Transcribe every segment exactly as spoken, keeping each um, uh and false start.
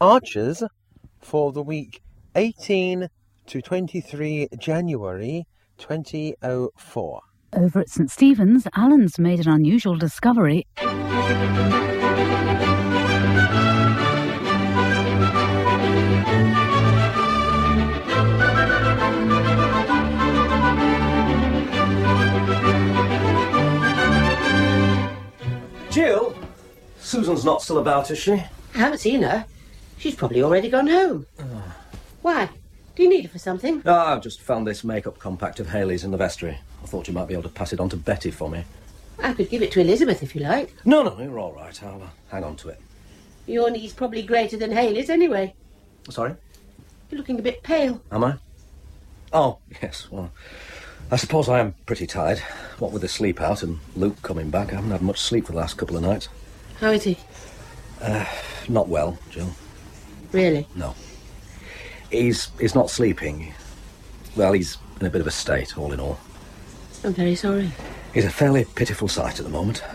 departures for the week eighteen to twenty-three January twenty oh four. Over at St Stephen's, Alan's made an unusual discovery. Jill? Susan's not still about, is she? I haven't seen her. She's probably already gone home. Oh. Why? Do you need her for something? Oh, I've just found this makeup compact of Hayley's in the vestry. I thought you might be able to pass it on to Betty for me. I could give it to Elizabeth if you like. No, no, you're all right. I'll uh, hang on to it. Your knee's probably greater than Hayley's anyway. Sorry? You're looking a bit pale. Am I? Oh, yes, well, I suppose I am pretty tired. What with the sleep out and Luke coming back, I haven't had much sleep for the last couple of nights. How is he? Uh, not well, Jill. Really? No. He's, he's not sleeping. Well, he's in a bit of a state, all in all. I'm very sorry. He's a fairly pitiful sight at the moment.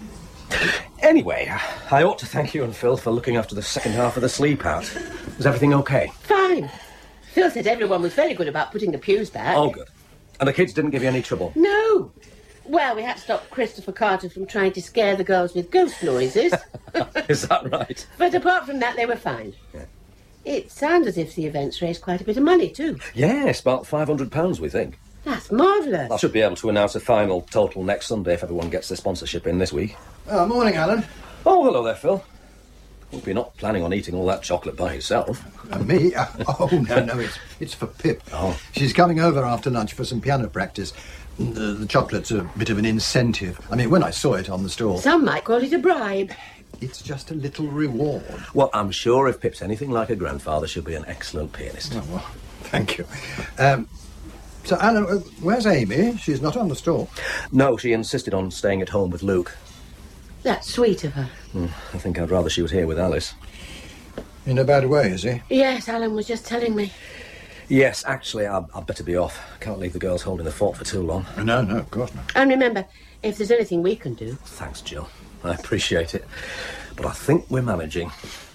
Anyway, I ought to thank you and Phil for looking after the second half of the sleep out. Is everything okay? Fine. Phil said everyone was very good about putting the pews back. Oh, good. And the kids didn't give you any trouble? No. Well, we had to stop Christopher Carter from trying to scare the girls with ghost noises. Is that right? But apart from that, they were fine. Yeah. It sounds as if the events raised quite a bit of money, too. Yes, about five hundred pounds, we think. That's marvellous. I should be able to announce a final total next Sunday if everyone gets their sponsorship in this week. Oh, morning, Alan. Oh, hello there, Phil. Hope you're not planning on eating all that chocolate by yourself. Uh, me? Uh, oh, no, no, it's it's for Pip. Oh. She's coming over after lunch for some piano practice. The, the chocolate's a bit of an incentive. I mean, when I saw it on the stall... Some might call it a bribe. It's just a little reward. Well, I'm sure if Pip's anything like a grandfather, she'll be an excellent pianist. Oh, well, thank you. Um, so, Alan, uh, where's Amy? She's not on the stall. No, she insisted on staying at home with Luke. That's sweet of her. Mm, I think I'd rather she was here with Alice. In a bad way, is he? Yes, Alan was just telling me. Yes, actually, I'd, I'd better be off. Can't leave the girls holding the fort for too long. No, no, of course not. And remember, if there's anything we can do... Thanks, Jill. I appreciate it. But I think we're managing.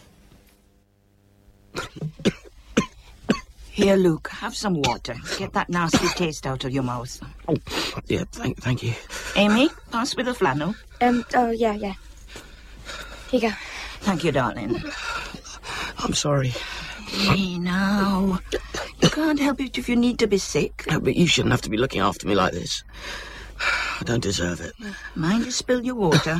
Here, Luke, have some water. Get that nasty taste out of your mouth. Oh, yeah, thank, thank you. Amy, pass with the flannel. Um, oh, yeah, yeah. Here you go. Thank you, darling. I'm sorry. Hey, now. You can't help it if you need to be sick. No, but you shouldn't have to be looking after me like this. I don't deserve it. Mind you spill your water.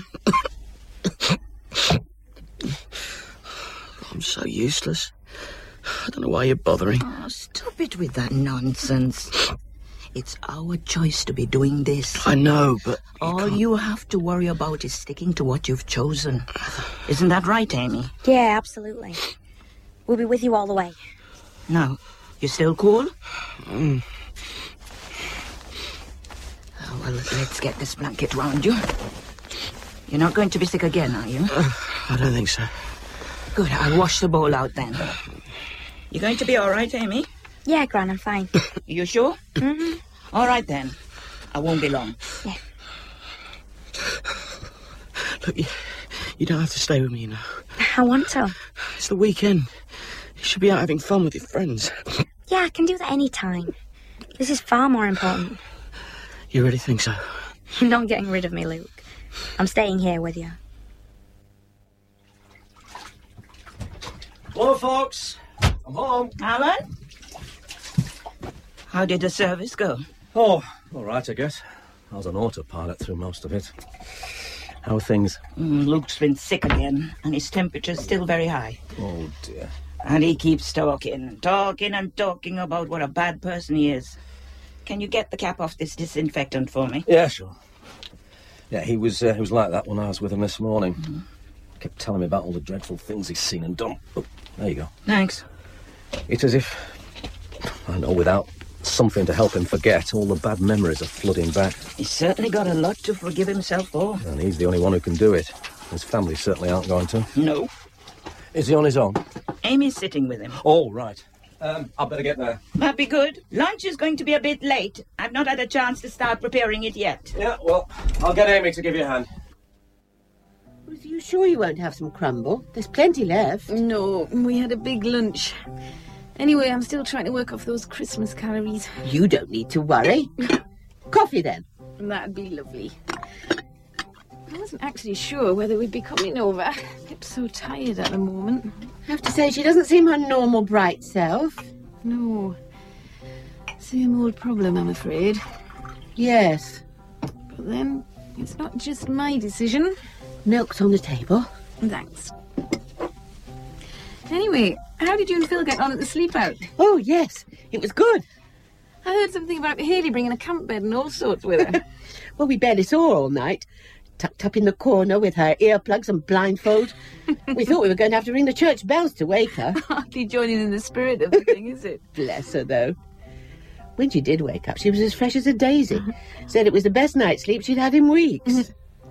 I'm so useless. I don't know why you're bothering. Oh, stop it with that nonsense. It's our choice to be doing this. I know, but... You All can't... you have to worry about is sticking to what you've chosen. Isn't that right, Amy? Yeah, absolutely. We'll be with you all the way. Now, you still cool? Mm. Oh, well, let's get this blanket round you. You're not going to be sick again, are you? Uh, I don't think so. Good, I'll wash the bowl out then. You going to be all right, Amy? Yeah, Gran, I'm fine. You sure? Mm-hmm. All right, then. I won't be long. Yeah. Look, you, you don't have to stay with me, you know. I want to. It's the weekend. You should be out having fun with your friends. Yeah, I can do that any time. This is far more important. You really think so? You're not getting rid of me, Luke. I'm staying here with you. Hello, folks. I'm home. Alan? How did the service go? Oh, all right, I guess. I was on autopilot through most of it. How are things? Mm, Luke's been sick again, and his temperature's still very high. Oh, dear. And he keeps talking, talking and talking about what a bad person he is. Can you get the cap off this disinfectant for me? Yeah, sure. Yeah, he was uh, he was like that when I was with him this morning. Mm-hmm. Kept telling me about all the dreadful things he's seen and done. Oh, there you go. Thanks. It's as if, I know, without something to help him forget, all the bad memories are flooding back. He's certainly got a lot to forgive himself for. And he's the only one who can do it. His family certainly aren't going to. No. Is he on his own? Amy's sitting with him. Oh, right. Um, I'd better get there. That'd be good. Lunch is going to be a bit late. I've not had a chance to start preparing it yet. Yeah, well, I'll get Amy to give you a hand. Was he you sure you won't have some crumble? There's plenty left. No, we had a big lunch. Anyway, I'm still trying to work off those Christmas calories. You don't need to worry. Coffee, then? That'd be lovely. I wasn't actually sure whether we'd be coming over. Pip's so tired at the moment. I have to say, she doesn't seem her normal bright self. No. Same old problem, I'm afraid. Yes. But then, it's not just my decision. Milk's on the table. Thanks. Anyway, how did you and Phil get on at the sleep out? Oh, yes. It was good. I heard something about Hayley bringing a camp bed and all sorts with her. Well, we barely saw her all night. Tucked up in the corner with her earplugs and blindfold. We thought we were going to have to ring the church bells to wake her. Hardly joining in the spirit of the thing, is it? Bless her, though. When she did wake up, she was as fresh as a daisy. Said it was the best night's sleep she'd had in weeks.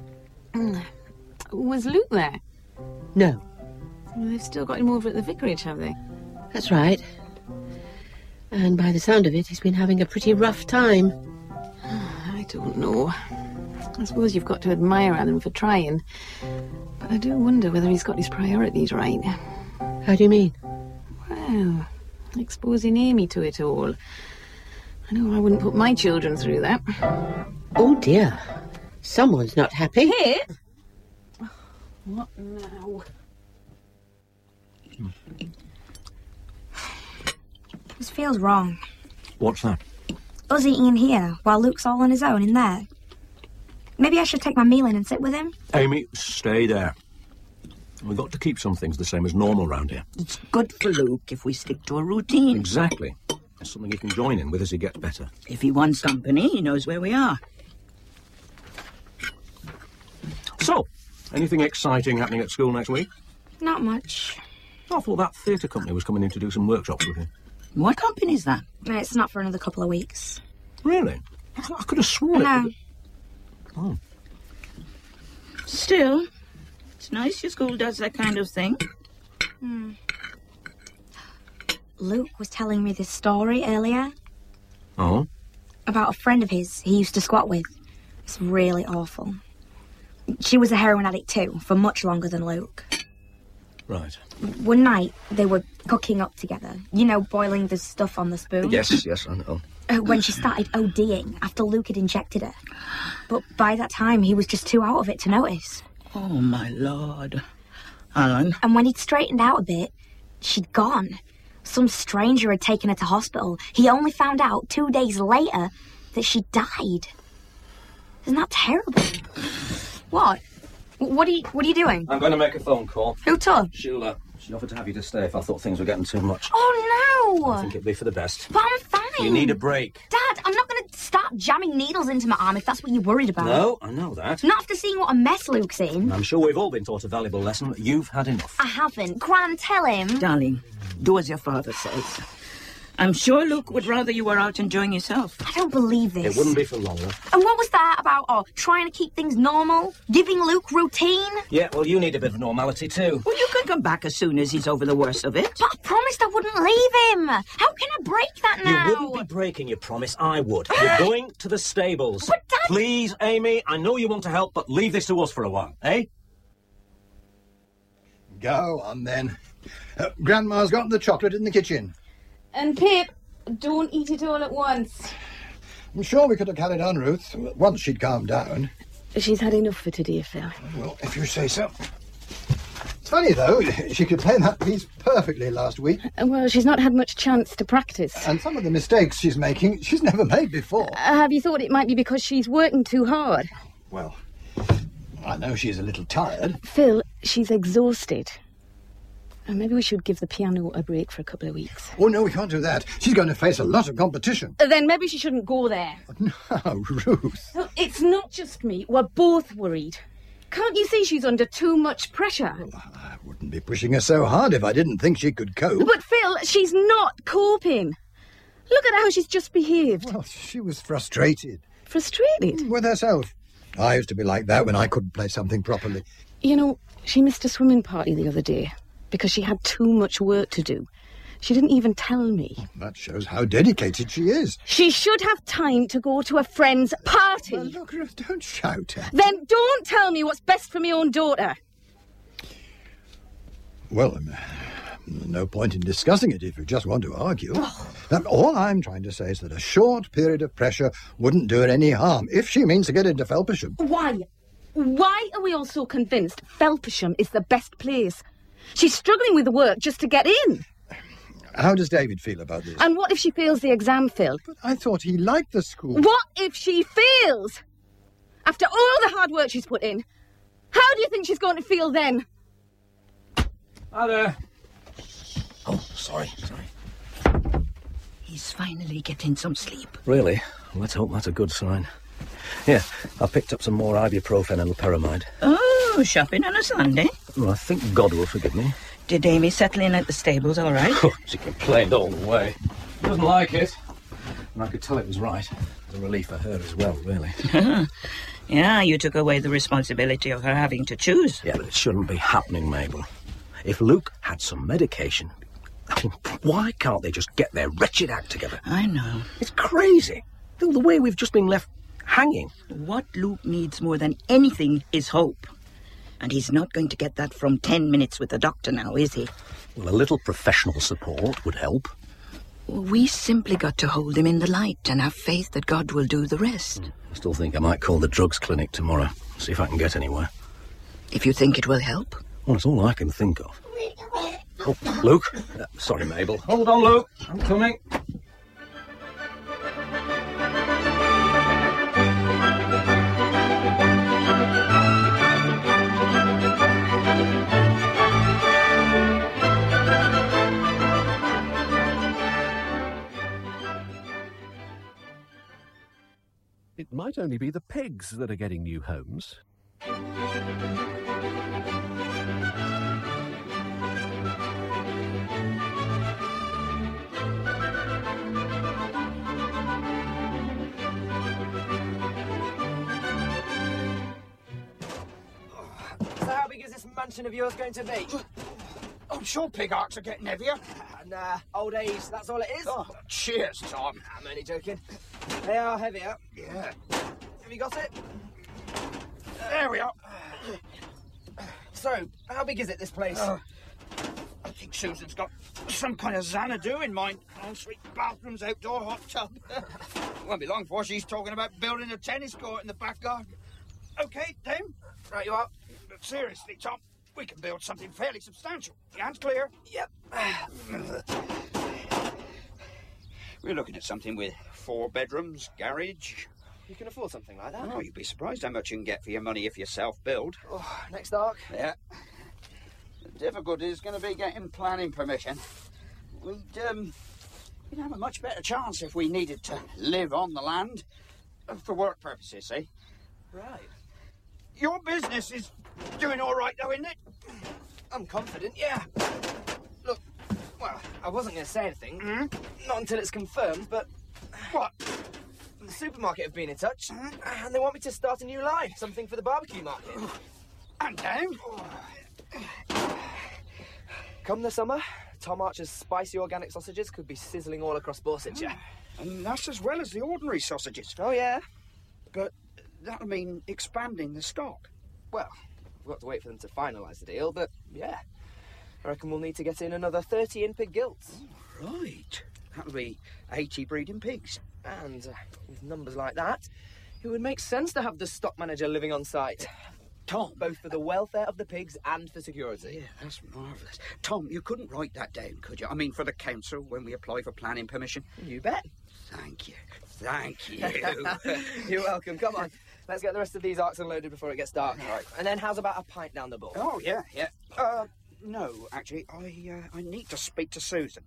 Was Luke there? No. Well, they've still got him over at the vicarage, have they? That's right. And by the sound of it, he's been having a pretty rough time. I don't know. I suppose you've got to admire Alan for trying. But I do wonder whether he's got his priorities right. How do you mean? Well, exposing Amy to it all. I know I wouldn't put my children through that. Oh, dear. Someone's not happy. Pip? What now? This feels wrong. What's that? Us eating here while Luke's all on his own in there. Maybe I should take my meal in and sit with him? Amy, stay there. We've got to keep some things the same as normal round here. It's good for Luke if we stick to a routine. Exactly. It's something he can join in with as he gets better. If he wants company, he knows where we are. So, anything exciting happening at school next week? Not much. I thought that theatre company was coming in to do some workshops with you. What company is that? It's not for another couple of weeks. Really? I, thought I could have sworn No. it. Oh. Still, it's nice your school does that kind of thing. Hmm. Luke was telling me this story earlier. Oh? About a friend of his he used to squat with. It's really awful. She was a heroin addict too, for much longer than Luke. Right. One night, they were cooking up together. You know, boiling the stuff on the spoon? Yes, yes, I know. Uh, when she started ODing after Luke had injected her. But by that time, he was just too out of it to notice. Oh, my Lord. Alan? And when he'd straightened out a bit, she'd gone. Some stranger had taken her to hospital. He only found out two days later that she died. Isn't that terrible? What? What are you, what are you doing? I'm going to make a phone call. Who to? Sheila. She offered to have you to stay if I thought things were getting too much. Oh, no! I think it'd be for the best. But I'm fine. You need a break. Dad, I'm not going to start jamming needles into my arm if that's what you're worried about. No, I know that. Not after seeing what a mess Luke's in. I'm sure we've all been taught a valuable lesson, but you've had enough. I haven't. Gran, tell him. Darling, do as your father says. I'm sure Luke would rather you were out enjoying yourself. I don't believe this. It wouldn't be for long, though. And what was that about, oh, trying to keep things normal? Giving Luke routine? Yeah, well, you need a bit of normality, too. Well, you can come back as soon as he's over the worst of it. But I promised I wouldn't leave him. How can I break that now? You wouldn't be breaking your promise, I would. You're going to the stables. But Dad... Please, Amy, I know you want to help, but leave this to us for a while, eh? Go on, then. Uh, Grandma's got the chocolate in the kitchen. And Pip, don't eat it all at once. I'm sure we could have carried on, Ruth, once she'd calmed down. She's had enough for today, Phil. Well, if you say so. It's funny, though, she could play that piece perfectly last week. Uh, well, she's not had much chance to practice. And some of the mistakes she's making, she's never made before. Uh, have you thought it might be because she's working too hard? Well, I know she's a little tired. Phil, she's exhausted. And maybe we should give the piano a break for a couple of weeks. Oh, no, we can't do that. She's going to face a lot of competition. Uh, then maybe she shouldn't go there. No, Ruth. Well, it's not just me. We're both worried. Can't you see she's under too much pressure? Well, I wouldn't be pushing her so hard if I didn't think she could cope. But, Phil, she's not coping. Look at how she's just behaved. Well, she was frustrated. Frustrated? With herself. I used to be like that when I couldn't play something properly. You know, she missed a swimming party the other day because she had too much work to do. She didn't even tell me. That shows how dedicated she is. She should have time to go to a friend's party. Well, look, Ruth, don't shout at me. Then don't tell me what's best for my own daughter. Well, um, no point in discussing it if you just want to argue. Um, all I'm trying to say is that a short period of pressure wouldn't do her any harm if she means to get into Felpersham. Why? Why are we all so convinced Felpersham is the best place? She's struggling with the work just to get in. How does David feel about this? And what if she fails the exam, Phil? But I thought he liked the school. What if she fails? After all the hard work she's put in, how do you think she's going to feel then? Hi there. Oh, sorry, sorry. He's finally getting some sleep. Really? Well, let's hope that's a good sign. Here, I picked up some more ibuprofen and loperamide. Oh, shopping on a Sunday? Well, I think God will forgive me. Did Amy settle in at the stables all right? Oh, she complained all the way. Doesn't like it. And I could tell it was right. It was a relief for her as well, really. Yeah, you took away the responsibility of her having to choose. Yeah, but it shouldn't be happening, Mabel. If Luke had some medication, I mean, why can't they just get their wretched act together? I know. It's crazy. The way we've just been left hanging. What Luke needs more than anything is hope. And he's not going to get that from ten minutes with the doctor now, is he? Well, a little professional support would help. Well, we simply got to hold him in the light and have faith that God will do the rest. I still think I might call the drugs clinic tomorrow, see if I can get anywhere. If you think it will help? Well, it's all I can think of. Oh, Luke. Uh, sorry, Mabel. Hold on, Luke. I'm coming. It might only be the pigs that are getting new homes. So how big is this mansion of yours going to be? I'm sure pig arcs are getting heavier. Nah, old age, that's all it is. Oh, cheers, Tom. I'm only joking. They are heavier. Yeah. Have you got it? There we are. So, how big is it, this place? Uh, I think Susan's got some kind of Xanadu in mind. Ensuite bathrooms, outdoor hot tub. Won't be long before she's talking about building a tennis court in the back garden. OK, Tim? Right, you are. But seriously, Tom, we can build something fairly substantial. Your hands clear? Yep. We're looking at something with four bedrooms, garage. You can afford something like that? Oh, you'd be surprised how much you can get for your money if you self-build. Oh, next arc? Yeah. The difficulty is going to be getting planning permission. We'd, um, we'd have a much better chance if we needed to live on the land. For work purposes, see? Right. Your business is doing all right, though, isn't it? I'm confident, yeah. Look, well, I wasn't going to say anything. Mm-hmm. Not until it's confirmed, but... What? The supermarket have been in touch, mm-hmm. and they want me to start a new line, something for the barbecue market. And then? Come the summer, Tom Archer's spicy organic sausages could be sizzling all across Borsetshire. And that's as well as the ordinary sausages. Oh, yeah. But that'll mean expanding the stock. Well, we've got to wait for them to finalise the deal, but yeah. I reckon we'll need to get in another thirty in pig gilts. Oh, right. That'll be eighty breeding pigs. And uh, with numbers like that, it would make sense to have the stock manager living on site. Tom. Both for the welfare of the pigs and for security. Yeah, that's marvellous. Tom, you couldn't write that down, could you? I mean, for the council, when we apply for planning permission. You bet. Thank you. Thank you. You're welcome. Come on. Let's get the rest of these arcs unloaded before it gets dark. Right. And then how's about a pint down the ball? Oh, yeah, yeah. Uh, no, actually, I, uh, I need to speak to Susan.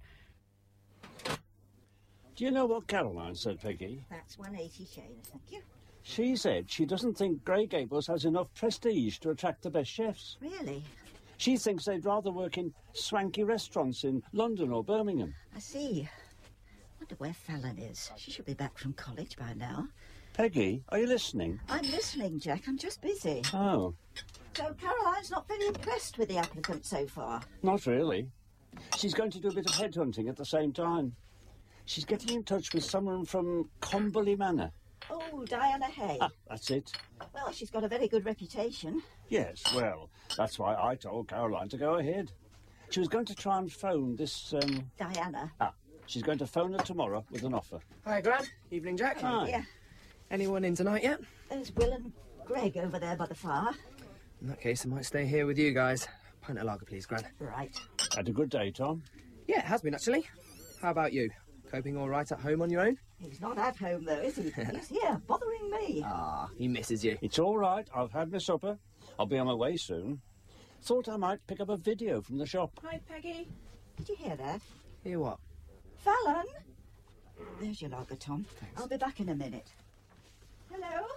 Do you know what Caroline said, Peggy? That's one eighty, Shane, thank you. She said she doesn't think Grey Gables has enough prestige to attract the best chefs. Really? She thinks they'd rather work in swanky restaurants in London or Birmingham. I see. Wonder where Fallon is. She should be back from college by now. Peggy, are you listening? I'm listening, Jack. I'm just busy. Oh. So Caroline's not very impressed with the applicant so far? Not really. She's going to do a bit of headhunting at the same time. She's getting in touch with someone from Comberley Manor. Oh, Diana Hay. Ah, that's it. Well, she's got a very good reputation. Yes, well, that's why I told Caroline to go ahead. She was going to try and phone this, um... Diana. Ah, she's going to phone her tomorrow with an offer. Hi, Gran. Evening, Jack. Hi. Yeah. Anyone in tonight yet? There's Will and Greg over there by the fire. In that case, I might stay here with you guys. Pint of lager, please, Gran. Right. Had a good day, Tom? Yeah, it has been, actually. How about you? Coping all right at home on your own? He's not at home, though, is he? He's here, bothering me. Ah, he misses you. It's all right. I've had my supper. I'll be on my way soon. Thought I might pick up a video from the shop. Hi, Peggy. Did you hear that? Hear what? Fallon! There's your lager, Tom. Thanks. I'll be back in a minute. Hello?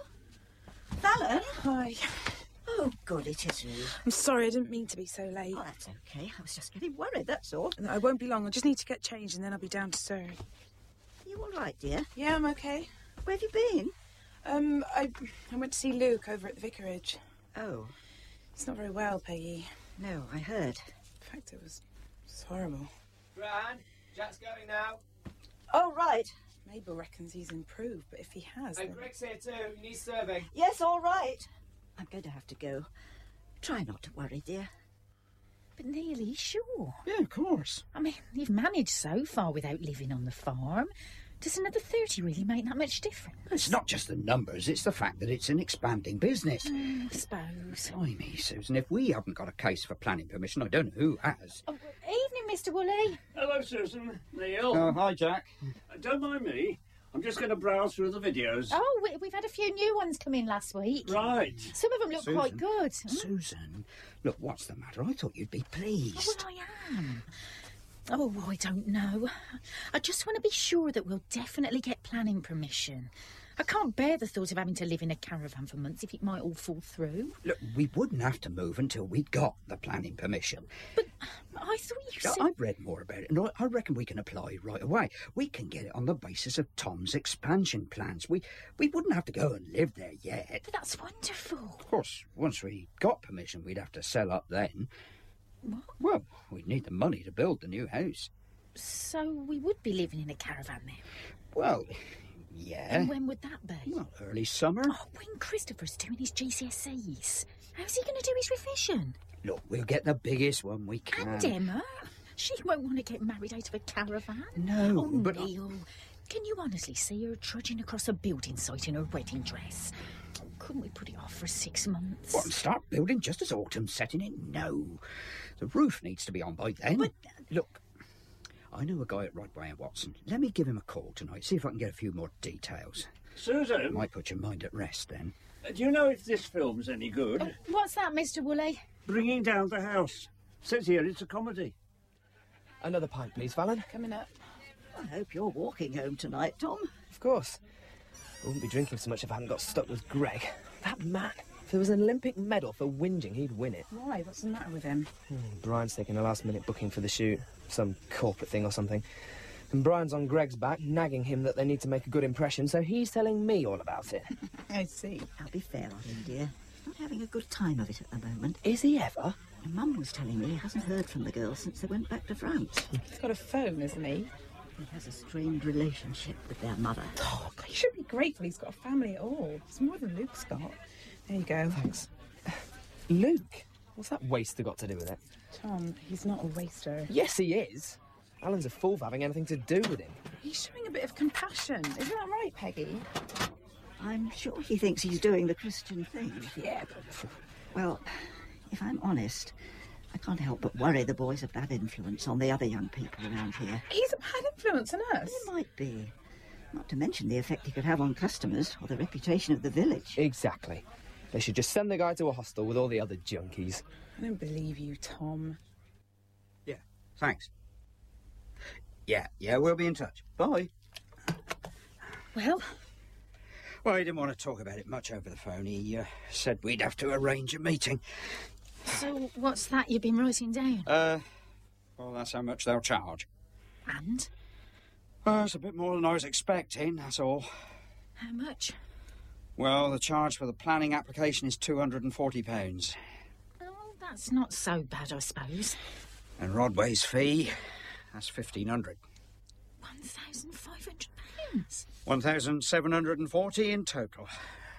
Fallon? Hi. Oh, good, it is you. I'm sorry, I didn't mean to be so late. Oh, that's okay. I was just getting worried, that's all. No, I won't be long. I just need to get changed and then I'll be down to serve. Are you all right, dear? Yeah, I'm okay. Where have you been? Um, I, I went to see Luke over at the vicarage. Oh. He's not very well, Peggy. No, I heard. In fact, it was, it was horrible. Gran, Jack's going now. Oh, right. Mabel reckons he's improved, but if he has... Hey, then... Greg's here too. He needs serving. Yes, all right. I'm going to have to go. Try not to worry, dear. But nearly sure. Yeah, of course. I mean, you've managed so far without living on the farm. Does another thirty really make that much difference? It's not just the numbers, it's the fact that it's an expanding business. Mm, I suppose. Blimey, Susan, if we haven't got a case for planning permission, I don't know who has. Oh, evening, Mister Woolley. Hello, Susan. Neil. Oh, hi, Jack. Uh, don't mind me. I'm just going to browse through the videos. Oh, we, we've had a few new ones come in last week. Right. Some of them look Susan. quite good. Hmm? Susan, look, what's the matter? I thought you'd be pleased. Oh, well, I am. Oh, I don't know. I just want to be sure that we'll definitely get planning permission. I can't bear the thought of having to live in a caravan for months if it might all fall through. Look, we wouldn't have to move until we'd got the planning permission. But I thought you said... I've read more about it, and I- I reckon we can apply right away. We can get it on the basis of Tom's expansion plans. We we wouldn't have to go and live there yet. But that's wonderful. Of course, once we got permission, we'd have to sell up then. What? Well, we'd need the money to build the new house. So we would be living in a caravan then? Well, yeah. And when would that be? Well, early summer. Oh, when Christopher's doing his G C S Es. How's he going to do his revision? Look, we'll get the biggest one we can. And Emma? She won't want to get married out of a caravan. No, oh, but I- Neil, can you honestly see her trudging across a building site in her wedding dress? Couldn't we put it off for six months? What, and start building just as autumn's setting in? No. The roof needs to be on by then. But, look, I know a guy at Rodway and Watson. Let me give him a call tonight, see if I can get a few more details. Susan? Might put your mind at rest then. Uh, do you know if this film's any good? Uh, what's that, Mister Woolley? Bringing Down the House. Says here it's a comedy. Another pint, please, Fallon. Coming up. I hope you're walking home tonight, Tom. Of course. I wouldn't be drinking so much if I hadn't got stuck with Greg. That man. If there was an Olympic medal for whinging, he'd win it. Why? What's the matter with him? Hmm, Brian's taking a last-minute booking for the shoot. Some corporate thing or something. And Brian's on Greg's back, nagging him that they need to make a good impression, so he's telling me all about it. I see. I'll be fair on him, dear. He's not having a good time of it at the moment. Is he ever? And Mum was telling me he hasn't heard from the girls since they went back to France. He's got a phone, isn't he? He has a strained relationship with their mother. Oh, he should be grateful he's got a family at all. It's more than Luke's got. There you go. Thanks. Luke? What's that waster got to do with it? Tom, he's not a waster. Yes, he is. Alan's a fool for having anything to do with him. He's showing a bit of compassion. Isn't that right, Peggy? I'm sure he thinks he's doing the Christian thing. Yeah, but... Well, if I'm honest, I can't help but worry the boy's a bad influence on the other young people around here. He's a bad influence on us. He might be. Not to mention the effect he could have on customers or the reputation of the village. Exactly. They should just send the guy to a hostel with all the other junkies. I don't believe you, Tom. Yeah, thanks. Yeah, yeah, we'll be in touch. Bye. Well? Well, he didn't want to talk about it much over the phone. He uh, said we'd have to arrange a meeting. So what's that you've been writing down? Uh, well, that's how much they'll charge. And? Well, it's a bit more than I was expecting, that's all. How much? Well, the charge for the planning application is two hundred and forty pounds. Oh, that's not so bad, I suppose. And Rodway's fee, that's fifteen hundred. one thousand five hundred pounds? one thousand seven hundred and forty in total.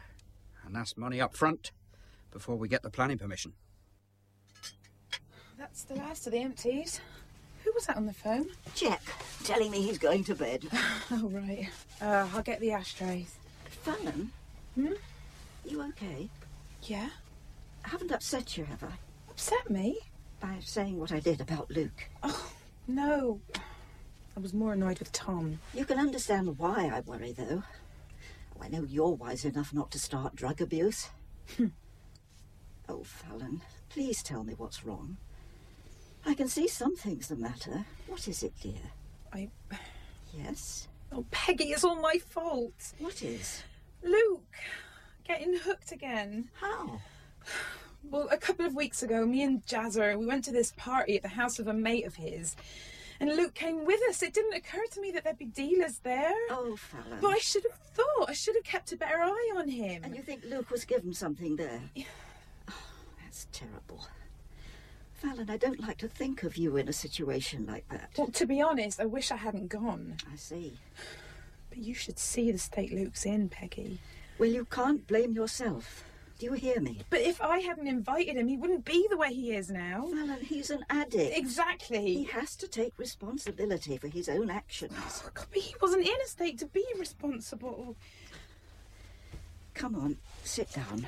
And that's money up front before we get the planning permission. That, That's the last of the empties. Who was that on the phone? Jack, telling me he's going to bed. Oh, right. Uh, I'll get the ashtrays. Fallon? Hmm? You okay? Yeah? I haven't upset you, have I? Upset me? By saying what I did about Luke. Oh, no. I was more annoyed with Tom. You can understand why I worry, though. Oh, I know you're wise enough not to start drug abuse. Oh, Fallon, please tell me what's wrong. I can see some things the matter. What is it, dear? I... Yes? Oh, Peggy, it's all my fault. What is? Luke, getting hooked again. How? Well, a couple of weeks ago, me and Jazzer, we went to this party at the house of a mate of his. And Luke came with us. It didn't occur to me that there'd be dealers there. Oh, Fallon. But I should have thought. I should have kept a better eye on him. And you think Luke was given something there? Oh, that's terrible. Fallon, I don't like to think of you in a situation like that. Well, to be honest, I wish I hadn't gone. I see. But you should see the state Luke's in, Peggy. Well, you can't blame yourself. Do you hear me? But if I hadn't invited him, he wouldn't be the way he is now. Fallon, he's an addict. Exactly. He has to take responsibility for his own actions. Oh, God, but he wasn't in a state to be responsible. Come on, sit down.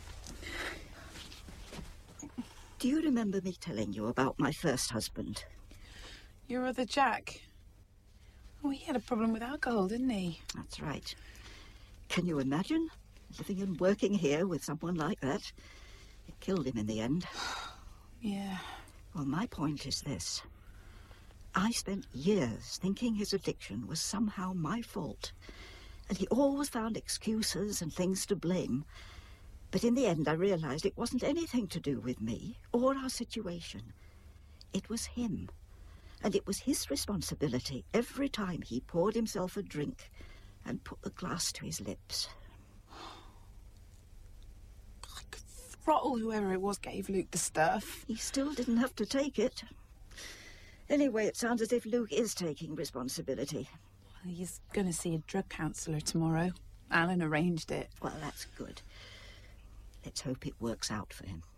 Do you remember me telling you about my first husband? Your other Jack? Oh, he had a problem with alcohol, didn't he? That's right. Can you imagine living and working here with someone like that? It killed him in the end. Yeah. Well, my point is this. I spent years thinking his addiction was somehow my fault, and he always found excuses and things to blame. But in the end, I realised it wasn't anything to do with me or our situation. It was him. And it was his responsibility every time he poured himself a drink and put the glass to his lips. I could throttle whoever it was gave Luke the stuff. He still didn't have to take it. Anyway, it sounds as if Luke is taking responsibility. Well, he's going to see a drug counsellor tomorrow. Alan arranged it. Well, that's good. Let's hope it works out for him.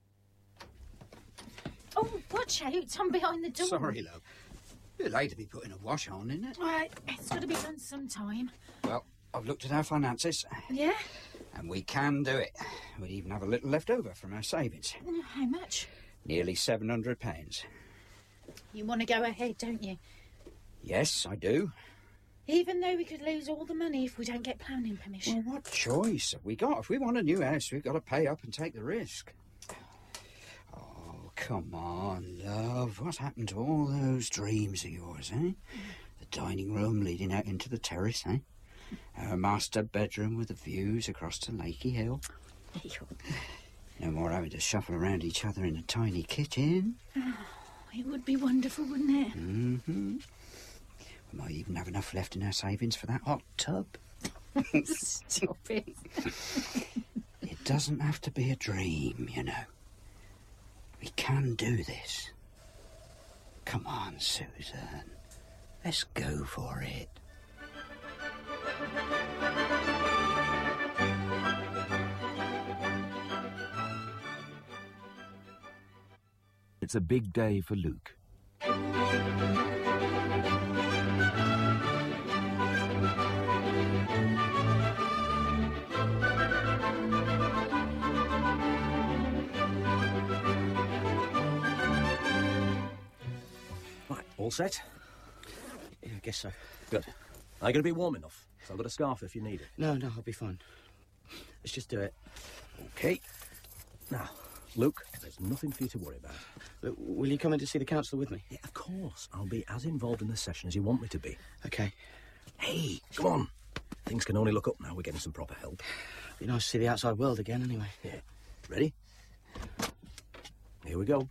Oh, watch out. I'm behind the door. Sorry, love. A bit late to be putting a wash on, isn't it? All right, it's got to be done sometime. Well, I've looked at our finances. Yeah? And we can do it. We even have a little left over from our savings. How much? Nearly seven hundred pounds. You want to go ahead, don't you? Yes, I do. Even though we could lose all the money if we don't get planning permission. Well, what choice have we got? If we want a new house, we've got to pay up and take the risk. Oh, come on, love. What's happened to all those dreams of yours, eh? The dining room leading out into the terrace, eh? Our master bedroom with the views across to Lakey Hill. No more having to shuffle around each other in a tiny kitchen. Oh, it would be wonderful, wouldn't it? Mm-hmm. We might even have enough left in our savings for that hot tub. Stop it. It doesn't have to be a dream, you know. We can do this. Come on, Susan. Let's go for it. It's a big day for Luke. Right, all set? Yeah, I guess so. Good. Are you going to be warm enough? So I've got a scarf if you need it. No, no, I'll be fine. Let's just do it. OK. Now, Luke, there's nothing for you to worry about. Look, will you come in to see the counsellor with me? Yeah, of course. I'll be as involved in the session as you want me to be. OK. Hey, come on. Things can only look up now. We're getting some proper help. Be nice to see the outside world again, anyway. Yeah. Ready? Here we go.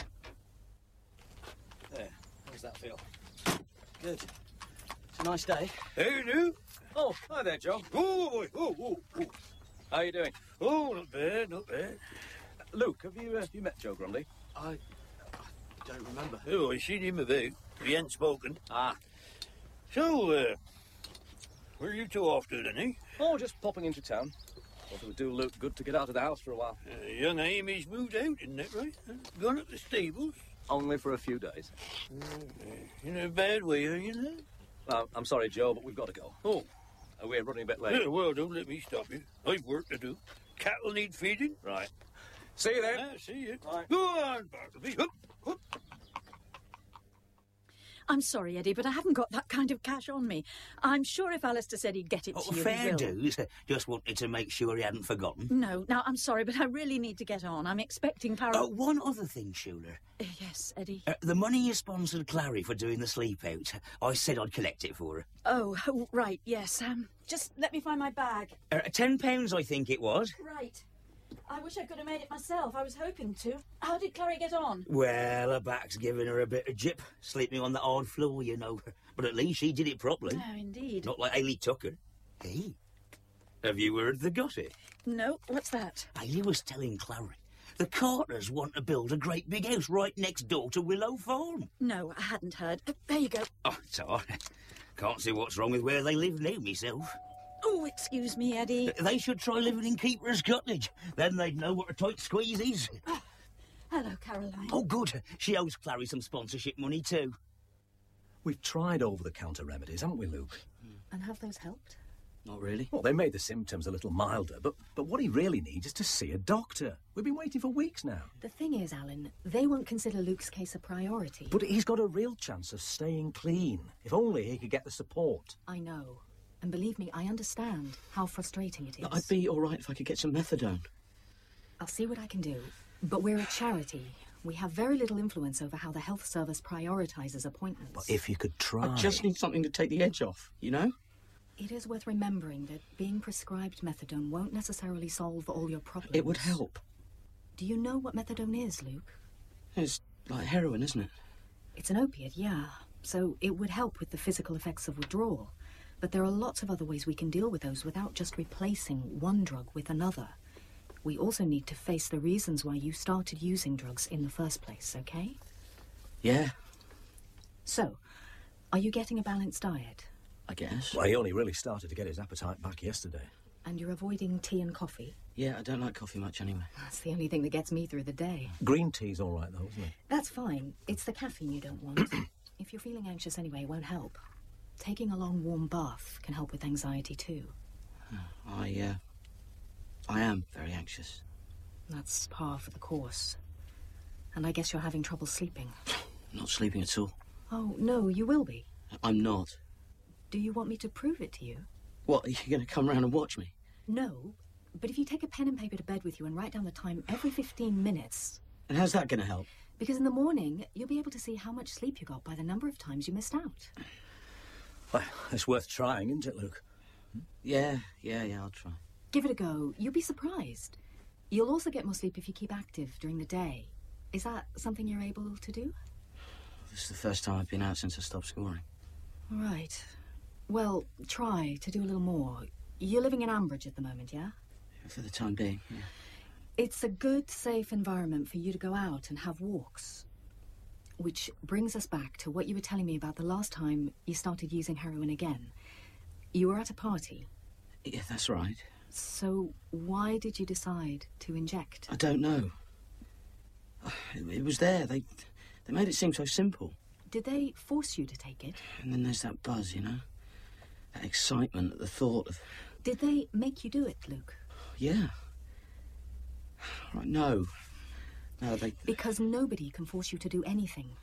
There. How's that feel? Good. It's a nice day. Hey, you. Oh, hi there, Joe. Oh, oh, oh, oh. How are you doing? Oh, not bad, not bad. Luke, have you uh, you met Joe Grundy? I, I don't remember. Oh, I seen him about. We ain't spoken. Ah. So, uh, where are you two off to, then, eh? Oh, just popping into town. Thought it would do Luke good to get out of the house for a while. Uh, young Amy's moved out, isn't it, right? Uh, gone up the stables. Only for a few days. Uh, in a bad way, are you now? Well, I'm sorry, Joe, but we've got to go. Oh. Uh, we're running a bit late. Yeah, well, don't let me stop you. I've work to do. Cattle need feeding. Right. See you then. Ah, see you. Right. Go on, Bartleby. Hup, hup. I'm sorry, Eddie, but I haven't got that kind of cash on me. I'm sure if Alistair said he'd get it Oh, to you, fair he will. dues. Just wanted to make sure he hadn't forgotten. No, now, I'm sorry, but I really need to get on. I'm expecting Farrell... Oh, one other thing, Schuler. Uh, yes, Eddie. Uh, the money you sponsored Clary for doing the sleep out, I said I'd collect it for her. Oh, oh, right, yes. Um, just let me find my bag. Uh, ten pounds, I think it was. Right. I wish I could have made it myself. I was hoping to. How did Clary get on? Well, her back's giving her a bit of jip, sleeping on the hard floor, you know. But at least she did it properly. Oh, indeed. Not like Hayley Tucker. Hey, have you heard the gossip? No, what's that? Hayley was telling Clary the Carters want to build a great big house right next door to Willow Farm. No, I hadn't heard. Uh, there you go. Oh, it's all right. Can't see what's wrong with where they live now, myself. Oh, excuse me, Eddie. They should try living in Keeper's Cottage. Then they'd know what a tight squeeze is. Oh, hello, Caroline. Oh, good. She owes Clary some sponsorship money, too. We've tried over-the-counter remedies, haven't we, Luke? And have those helped? Not really. Well, they made the symptoms a little milder, but, but what he really needs is to see a doctor. We've been waiting for weeks now. The thing is, Alan, they won't consider Luke's case a priority. But he's got a real chance of staying clean. If only he could get the support. I know. And believe me, I understand how frustrating it is. I'd be all right if I could get some methadone. I'll see what I can do. But we're a charity. We have very little influence over how the health service prioritises appointments. But if you could try... I just need something to take the edge off, you know? It is worth remembering that being prescribed methadone won't necessarily solve all your problems. It would help. Do you know what methadone is, Luke? It's like heroin, isn't it? It's an opiate, yeah. So it would help with the physical effects of withdrawal. But there are lots of other ways we can deal with those without just replacing one drug with another. We also need to face the reasons why you started using drugs in the first place, okay? Yeah, So, are you getting a balanced diet? I guess. Well, he only really started to get his appetite back yesterday. And you're avoiding tea and coffee? Yeah, I don't like coffee much anyway. That's the only thing that gets me through the day. Green tea's all right, though, isn't it? That's fine. It's the caffeine you don't want. If you're feeling anxious anyway, it won't help. Taking a long warm bath can help with anxiety too. I, uh... I am very anxious. That's par for the course. And I guess you're having trouble sleeping. Not sleeping at all. Oh, no, you will be. I'm not. Do you want me to prove it to you? What, are you going to come round and watch me? No, but if you take a pen and paper to bed with you and write down the time every fifteen minutes... And how's that going to help? Because in the morning, you'll be able to see how much sleep you got by the number of times you missed out. Well, it's worth trying, isn't it, Luke? Yeah, yeah, yeah, I'll try. Give it a go. You'll be surprised. You'll also get more sleep if you keep active during the day. Is that something you're able to do? This is the first time I've been out since I stopped scoring. All right. Well, try to do a little more. You're living in Ambridge at the moment, yeah? For the time being, yeah. It's a good, safe environment for you to go out and have walks. Which brings us back to what you were telling me about the last time you started using heroin again. You were at a party. Yeah, that's right. So why did you decide to inject? I don't know. It, it was there. They, they made it seem so simple. Did they force you to take it? And then there's that buzz, you know? That excitement at the thought of... Did they make you do it, Luke? Yeah. Right, no. No, they... Because nobody can force you to do anything.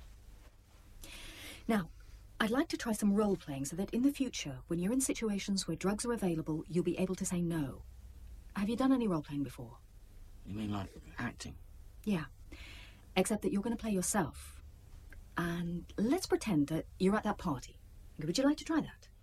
Now, I'd like to try some role-playing so that in the future, when you're in situations where drugs are available, you'll be able to say no. Have you done any role-playing before? You mean like acting? Yeah. Except that you're going to play yourself. And let's pretend that you're at that party. Would you like to try that?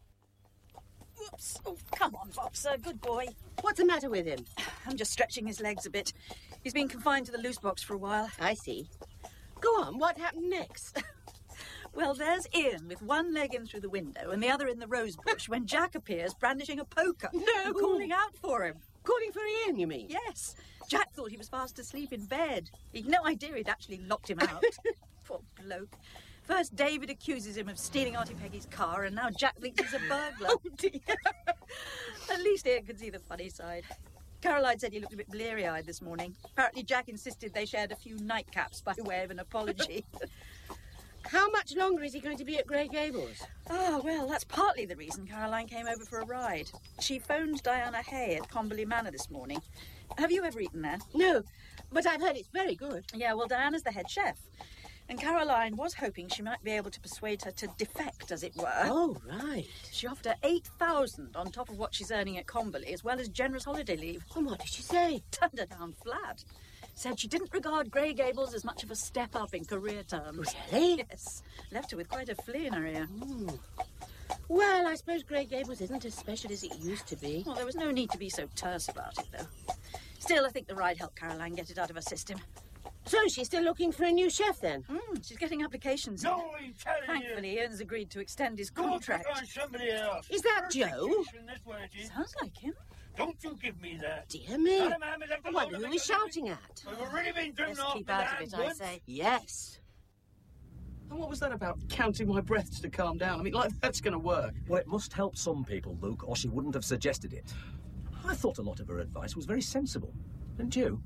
Oops. Oh, come on, Bobster. Good boy. What's the matter with him? I'm just stretching his legs a bit. He's been confined to the loose box for a while. I see. Go on, what happened next? Well, there's Ian with one leg in through the window and the other in the rose bush when Jack appears brandishing a poker. No! And calling out for him. Calling for Ian, you mean? Yes. Jack thought he was fast asleep in bed. He'd no idea he'd actually locked him out. Poor bloke. First, David accuses him of stealing Auntie Peggy's car, and now Jack thinks he's a burglar. Oh, dear. At least Ian can see the funny side. Caroline said he looked a bit bleary-eyed this morning. Apparently Jack insisted they shared a few nightcaps by way of an apology. How much longer is he going to be at Grey Gables? Ah, well, that's partly the reason Caroline came over for a ride. She phoned Diana Hay at Comberley Manor this morning. Have you ever eaten there? No, but I've heard it's very good. Yeah, well, Diana's the head chef. And Caroline was hoping she might be able to persuade her to defect, as it were. Oh, right. She offered her eight thousand on top of what she's earning at Comberley, as well as generous holiday leave. And what did she say? Turned her down flat. Said she didn't regard Grey Gables as much of a step up in career terms. Really? Yes. Left her with quite a flea in her ear. Mm. Well, I suppose Grey Gables isn't as special as it used to be. Well, there was no need to be so terse about it, though. Still, I think the ride helped Caroline get it out of her system. So she's still looking for a new chef, then? Mm, she's getting applications. No, I'm telling Thankfully, you. Ian's agreed to extend his Go contract. pick on somebody else. Is that Joe? That's what it is. Sounds like him. Don't you give me that. Dear me. Tell him I haven't left I alone wonder to who make he's a living. shouting at. I've already been driven Best off keep the out of land it, I once. say. Yes. And what was that about counting my breaths to calm down? I mean, like, that's going to work. Well, it must help some people, Luke, or she wouldn't have suggested it. I thought a lot of her advice was very sensible. Didn't you?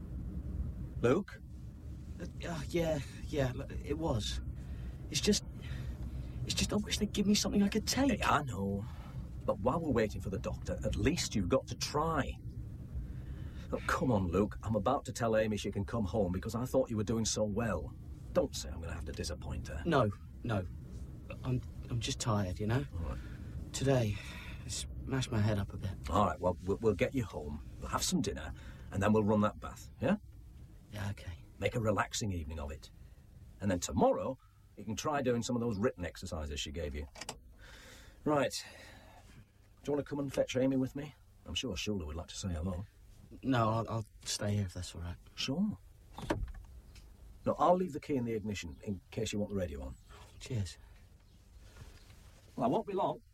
Luke? Uh, uh, yeah, yeah, look, it was. It's just... It's just I wish they'd give me something I could take. Hey, I know. But while we're waiting for the doctor, at least you've got to try. Oh, come on, Luke. I'm about to tell Amy she can come home because I thought you were doing so well. Don't say I'm going to have to disappoint her. No, no. I'm I'm just tired, you know? All right. Today, I smashed my head up a bit. All right, well, we'll, we'll get you home. We'll have some dinner, and then we'll run that bath, yeah? Yeah, OK. Make a relaxing evening of it. And then tomorrow, you can try doing some of those written exercises she gave you. Right. Do you want to come and fetch Amy with me? I'm sure Shula would like to say hello. No, I'll, I'll stay here if that's all right. Sure. No, I'll leave the key in the ignition in case you want the radio on. Cheers. Well, I won't be long.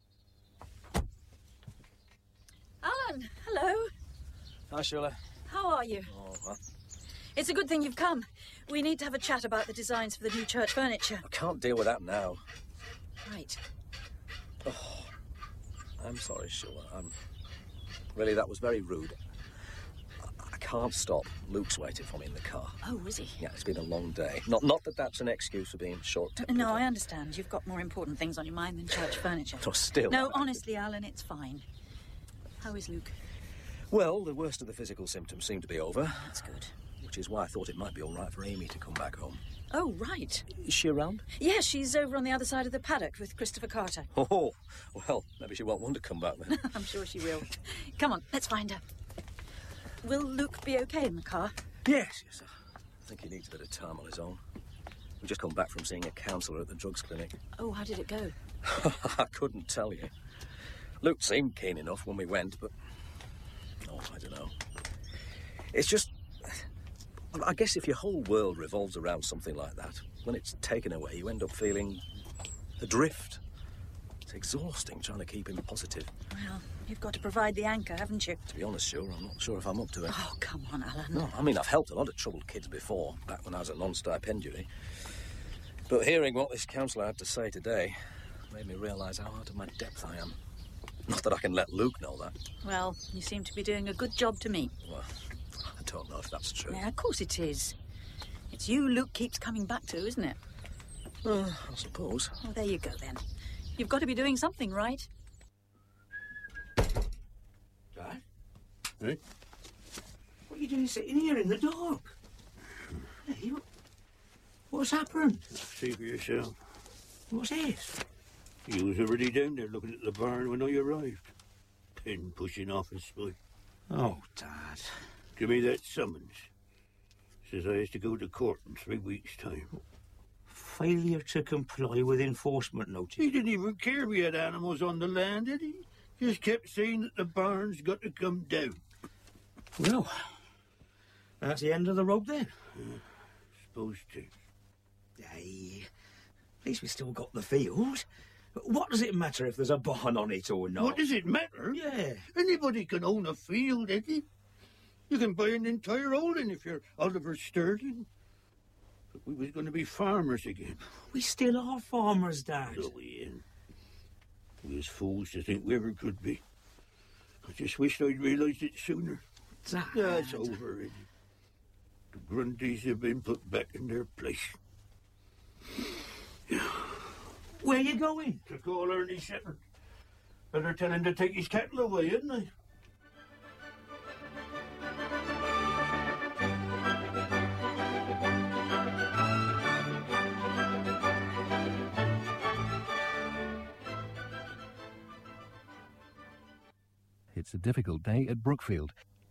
Alan, hello. Hi, Shula. How are you? Oh, well, It's a good thing you've come. We need to have a chat about the designs for the new church furniture. I can't deal with that now. Right. Oh, I'm sorry, Shula. I'm... Really, that was very rude. I, I can't stop. Luke's waiting for me in the car. Oh, is he? Yeah, it's been a long day. Not not that that's an excuse for being short-tempered. No, I understand. You've got more important things on your mind than church furniture. Oh, still. No, honestly, Alan, it's fine. How is Luke? Well, the worst of the physical symptoms seem to be over. That's good. Which is why I thought it might be all right for Amy to come back home. Oh, right. Is she around? Yeah, she's over on the other side of the paddock with Christopher Carter. Oh, well, maybe she won't want to come back then. I'm sure she will. Come on, let's find her. Will Luke be okay in the car? Yes, yes. I think he needs a bit of time on his own. We've just come back from seeing a counsellor at the drugs clinic. Oh, how did it go? I couldn't tell you. Luke seemed keen enough when we went, but... Oh, I don't know. It's just... I guess if your whole world revolves around something like that, when it's taken away, you end up feeling adrift. It's exhausting trying to keep him positive. Well, you've got to provide the anchor, haven't you? To be honest, sure, I'm not sure if I'm up to it. Oh, come on, Alan. No, I mean, I've helped a lot of troubled kids before, back when I was a non-stipendiary. But hearing what this counsellor had to say today made me realise how out of my depth I am. Not that I can let Luke know that. Well, you seem to be doing a good job to me. Well, I don't know if that's true. Yeah, of course it is. It's you Luke keeps coming back to, isn't it? Well, I suppose. Well, there you go, then. You've got to be doing something, right? Dad? Hey? What are you doing sitting here in the dark? Hey, what, what's happened? See for yourself. What's this? He was already down there looking at the barn when I arrived. Pen pushing off his spy. Oh, Dad. Give me that summons. Says I has to go to court in three weeks' time. Failure to comply with enforcement notice. He didn't even care we had animals on the land, did he? Just kept saying that the barn's got to come down. Well, that's the end of the road then. Uh, supposed to. Hey, at least we still got the field. What does it matter if there's a barn on it or not? What does it matter? Yeah. Anybody can own a field, Eddie. You can buy an entire holding if you're Oliver Sterling. But we was going to be farmers again. We still are farmers, Dad. So we in. We was fools to think we ever could be. I just wished I'd realised it sooner. Dad. Yeah, it's over already. The Grundys have been put back in their place. Where you going? To call Ernie Shepherd. Better tell him to take his cattle away, hadn't I? It's a difficult day at Brookfield.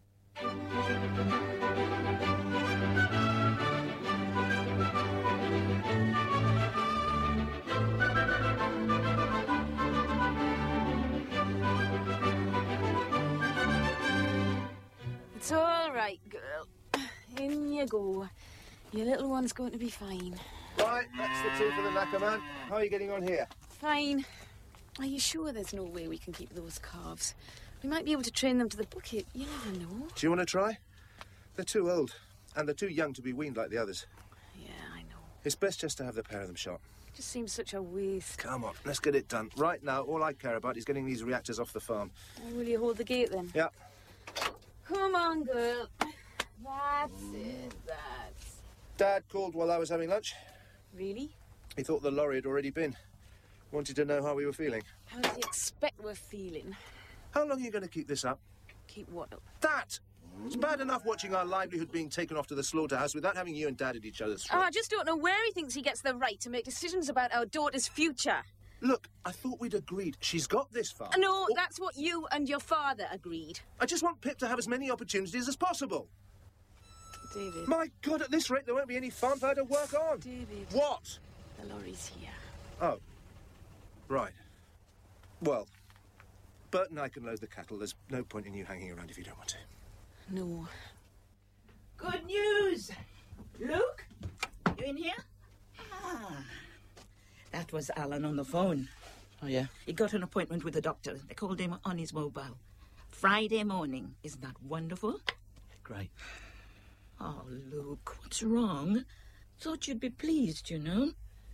It's all right, girl. In you go. Your little one's going to be fine. Right, that's the two for the knacker man. How are you getting on here? Fine. Are you sure there's no way we can keep those calves? We might be able to train them to the bucket. You never know. Do you want to try? They're too old, and they're too young to be weaned like the others. Yeah, I know. It's best just to have the pair of them shot. It just seems such a waste. Come on, let's get it done. Right now, all I care about is getting these reactors off the farm. Oh, will you hold the gate then? Yeah. Come on, girl. That's it, that's... Dad called while I was having lunch. Really? He thought the lorry had already been. Wanted to know how we were feeling. How does he expect we're feeling? How long are you going to keep this up? Keep what up? That! It's bad enough watching our livelihood being taken off to the slaughterhouse without having you and Dad at each other's Oh, throats. I just don't know where he thinks he gets the right to make decisions about our daughter's future. Look, I thought we'd agreed. She's got this far. No, that's what you and your father agreed. I just want Pip to have as many opportunities as possible. David. My God, at this rate, there won't be any farm for her to work on. David. What? The lorry's here. Oh. Right. Well, Bert and I can load the cattle. There's no point in you hanging around if you don't want to. No. Good news! Luke, you in here? Ah, that was Alan on the phone. Oh, yeah? He got an appointment with the doctor. They called him on his mobile. Friday morning. Isn't that wonderful? Great. Oh, Luke, what's wrong? Thought you'd be pleased, you know.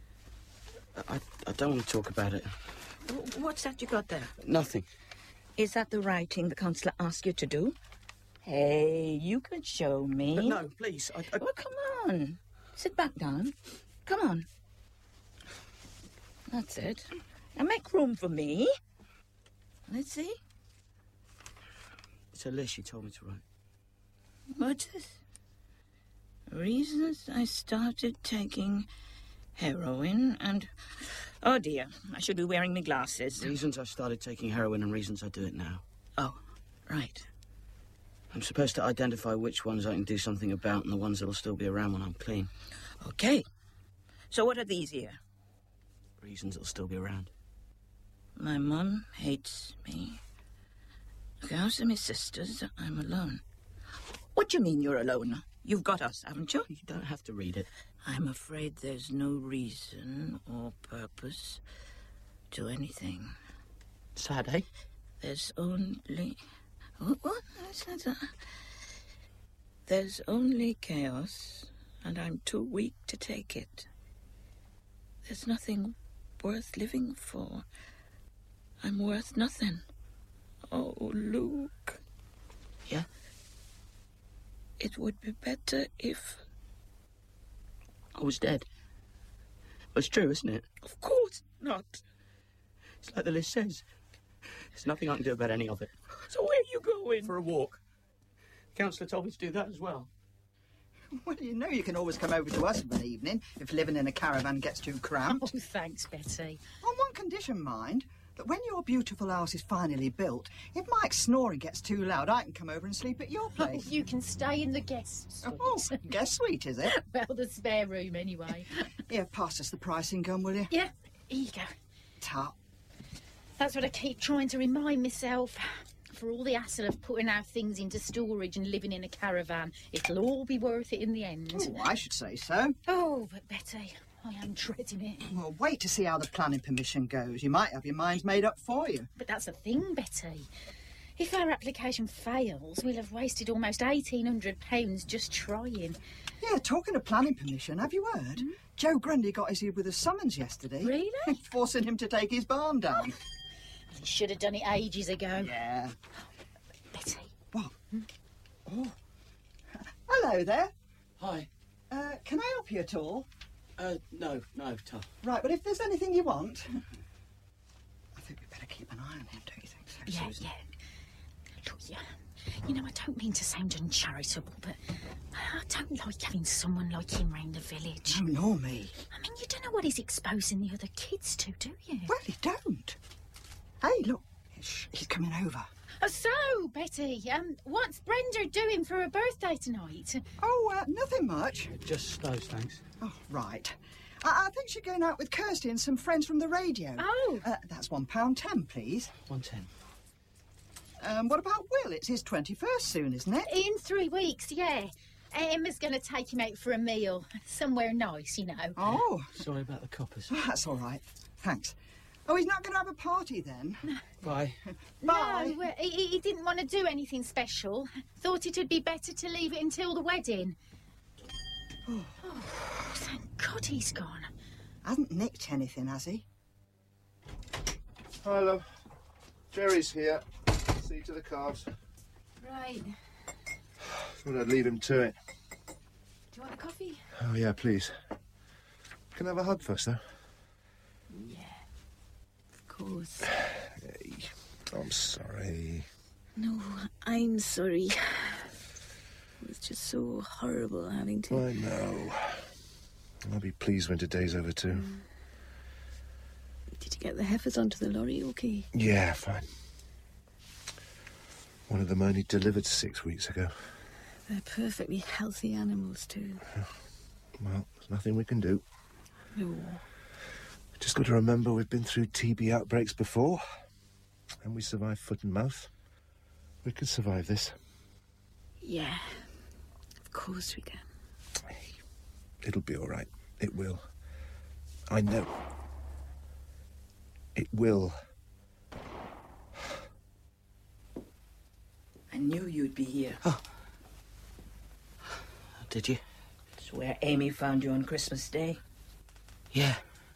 I, I don't want to talk about it. W- What's that you got there? Nothing. Is that the writing the counsellor asked you to do? Hey, you can show me. But no, please. I, I... Oh, come on. Sit back down. Come on. That's it. Now make room for me. Let's see. It's a list you told me to write. What's this? Reasons I started taking heroin and... Oh, dear. I should be wearing my glasses. Reasons I started taking heroin and reasons I do it now. Oh, right. I'm supposed to identify which ones I can do something about and the ones that'll still be around when I'm clean. Okay. So what are these here? Reasons that'll still be around. My mum hates me. The house of my sisters, I'm alone. What do you mean you're alone? You've got us, haven't you? You don't have to read it. I'm afraid there's no reason or purpose to anything. Sad, eh? There's only... What? what? There's only chaos, and I'm too weak to take it. There's nothing worth living for. I'm worth nothing. Oh, Luke. Yeah? It would be better if... I was dead. Well, it's true, isn't it? Of course not. It's like the list says. There's nothing I can do about any of it. So where are you going? For a walk. The counsellor told me to do that as well. Well, you know you can always come over to us of an evening if living in a caravan gets too cramped. Oh, thanks, Betty. On one condition, mind, that when your beautiful house is finally built, if Mike's snoring gets too loud, I can come over and sleep at your place. Oh, you can stay in the guest suite. Oh, guest suite, is it? Well, the spare room, anyway. Here, pass us the pricing gun, will you? Yeah, here you go. Tut. That's what I keep trying to remind myself. For all the hassle of putting our things into storage and living in a caravan, it'll all be worth it in the end. Oh, I should say so. Oh, but Betty, I am dreading it. Well, wait to see how the planning permission goes. You might have your minds made up for you. But that's the thing, Betty. If our application fails, we'll have wasted almost eighteen hundred pounds just trying. Yeah, talking of planning permission, have you heard? Mm? Joe Grundy got his ear with a summons yesterday. Really? Forcing him to take his barn down. He should have done it ages ago. Yeah. Oh. Hello there. Hi. Uh, can I help you at all? Uh, no, no, Tom. Right, but if there's anything you want... I think we'd better keep an eye on him, don't you think so, Yeah, Susan? yeah. Look, yeah. You know, I don't mean to sound uncharitable, but I don't like having someone like him round the village. No, nor me. I mean, you don't know what he's exposing the other kids to, do you? Well, you don't. Hey, look, Shh, he's coming over. Oh, so, Betty, um, what's Brenda doing for her birthday tonight? Oh, uh, nothing much. Just those, thanks. Oh, right. I, I think she's going out with Kirsty and some friends from the radio. Oh. Uh, that's one pound ten, please. One ten. Um, what about Will? It's his twenty-first soon, isn't it? In three weeks, yeah. Emma's going to take him out for a meal. Somewhere nice, you know. Oh. Sorry about the coppers. Oh, that's all right. Thanks. Oh, he's not going to have a party then? Bye. Bye. No, uh, he, he didn't want to do anything special. Thought it would be better to leave it until the wedding. Oh. Oh, thank God he's gone. Hasn't nicked anything, has he? Hi, love. Jerry's here. See you to the cars. Right. Thought I'd leave him to it. Do you want a coffee? Oh, yeah, please. Can I have a hug first, though? Yeah. Of course. Hey, I'm sorry. No, I'm sorry. It was just so horrible having to... I know. I'll be pleased when today's over, too. Mm. Did you get the heifers onto the lorry okay? Yeah, fine. One of them only delivered six weeks ago. They're perfectly healthy animals, too. Well, there's nothing we can do. No. Just got to remember we've been through T B outbreaks before, and we survived foot and mouth. We could survive this. Yeah, of course we can. It'll be all right. It will. I know. It will. I knew you'd be here. Oh. Did you? It's where Amy found you on Christmas Day. Yeah.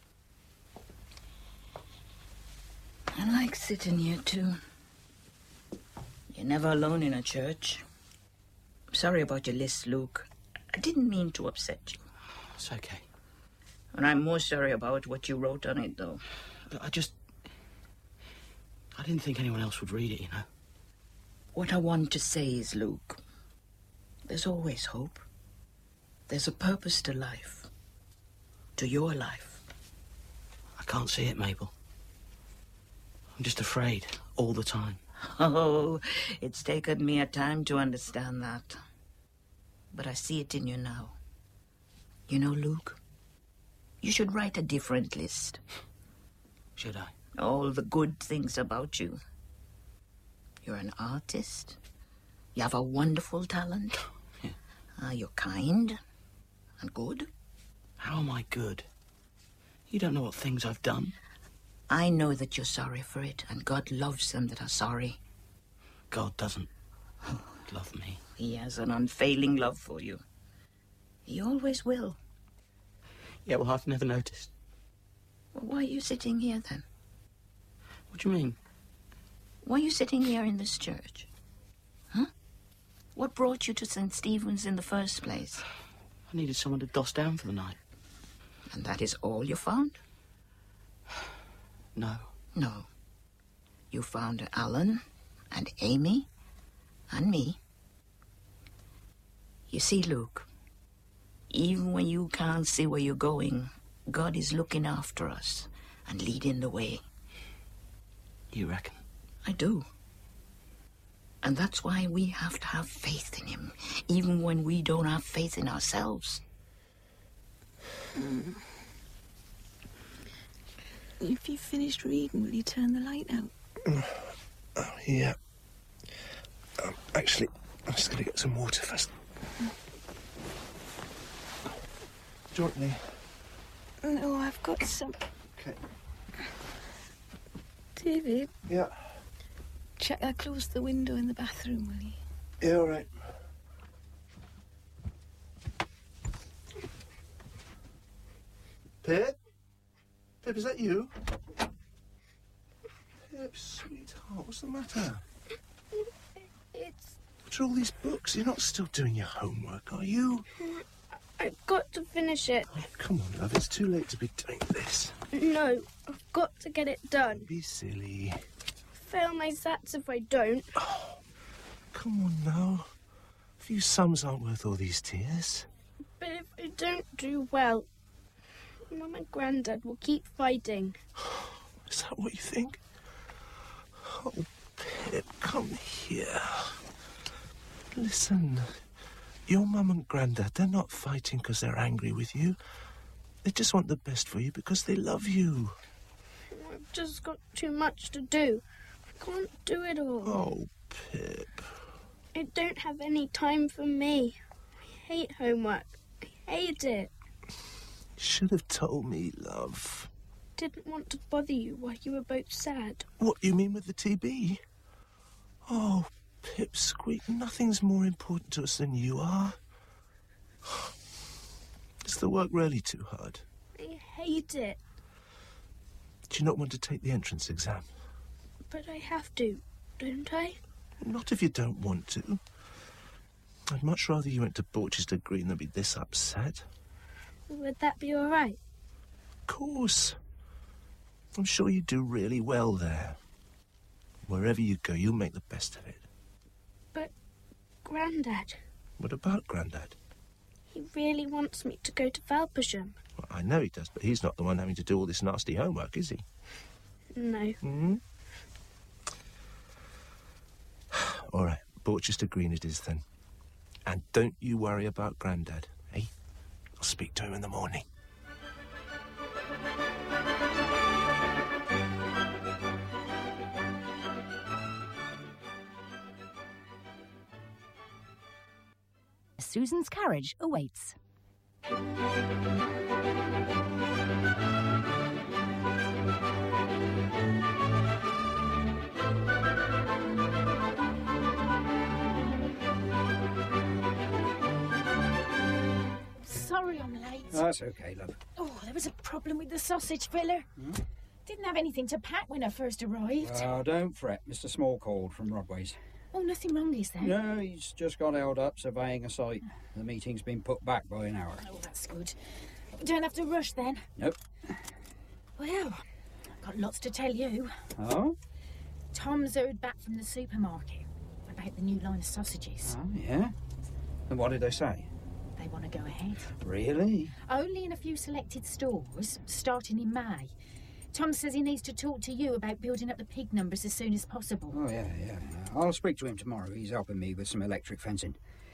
I like sitting here, too. You're never alone in a church. Sorry about your list, Luke. I didn't mean to upset you. It's okay. And I'm more sorry about what you wrote on it, though. But I just... I didn't think anyone else would read it, you know. What I want to say is, Luke, there's always hope. There's a purpose to life. To your life. I can't see it, Mabel. I'm just afraid all the time. Oh, it's taken me a time to understand that. But I see it in you now. You know, Luke, you should write a different list. Should I? All the good things about you. You're an artist. You have a wonderful talent. Yeah. Uh, you're kind and good. How am I good? You don't know what things I've done. I know that you're sorry for it, and God loves them that are sorry. God doesn't love me. He has an unfailing love for you. He always will. Yeah, well, I've never noticed. Well, why are you sitting here, then? What do you mean? Why are you sitting here in this church? Huh? What brought you to Saint Stephen's in the first place? I needed someone to doss down for the night. And that is all you found? No. No. You found Alan and Amy and me. You see, Luke, even when you can't see where you're going, God is looking after us and leading the way. You reckon? I do. And that's why we have to have faith in him, even when we don't have faith in ourselves. Mm. If you've finished reading, will you turn the light out? Oh, yeah. Um, actually, I'm just going to get some water first. Do you want any? No, I've got some. Okay. David? Yeah? Check I closed the window in the bathroom, will you? Yeah, all right. Pip? Pip, is that you? Pip, sweetheart, what's the matter? It's What are all these books? You're not still doing your homework, are you? I've got to finish it. Oh, come on, love. It's too late to be doing this. No, I've got to get it done. Be silly. Fail my sats if I don't. Oh, come on now. A few sums aren't worth all these tears. But if I don't do well, Mum and Grandad will keep fighting. Is that what you think? Oh, Pip, come here. Listen, your mum and Grandad, they're not fighting because they're angry with you. They just want the best for you because they love you. I've just got too much to do. I can't do it all. Oh, Pip. I don't have any time for me. I hate homework. I hate it. You should have told me, love. Didn't want to bother you while you were both sad. What, you mean with the T B? Oh, Pip, Squeak, nothing's more important to us than you are. Is the work really too hard? I hate it. Do you not want to take the entrance exam? But I have to, don't I? Not if you don't want to. I'd much rather you went to Borchester Green than be this upset. Would that be all right? Of course. I'm sure you do really well there. Wherever you go, you'll make the best of it. But Grandad, What about Grandad? he really wants me to go to Valpersham. Well, I know he does, but he's not the one having to do all this nasty homework, is he? No. Hmm? All right, Borchester Green it is then. And don't you worry about Grandad, eh? I'll speak to him in the morning. Susan's carriage awaits. Sorry I'm late. That's okay, love. Oh, there was a problem with the sausage filler. Hmm? Didn't have anything to pack when I first arrived. Well, don't fret. Mister Small called from Rodway's. Oh, nothing wrong, is there? No, he's just got held up surveying a site. The meeting's been put back by an hour. Oh, that's good. We don't have to rush then. Nope. Well, I've got lots to tell you. Oh? Tom's heard back from the supermarket about the new line of sausages. Oh, yeah? And what did they say? They want to go ahead. Really? Only in a few selected stores, starting in May. Tom says he needs to talk to you about building up the pig numbers as soon as possible. Oh, yeah, yeah. I'll speak to him tomorrow. He's helping me with some electric fencing.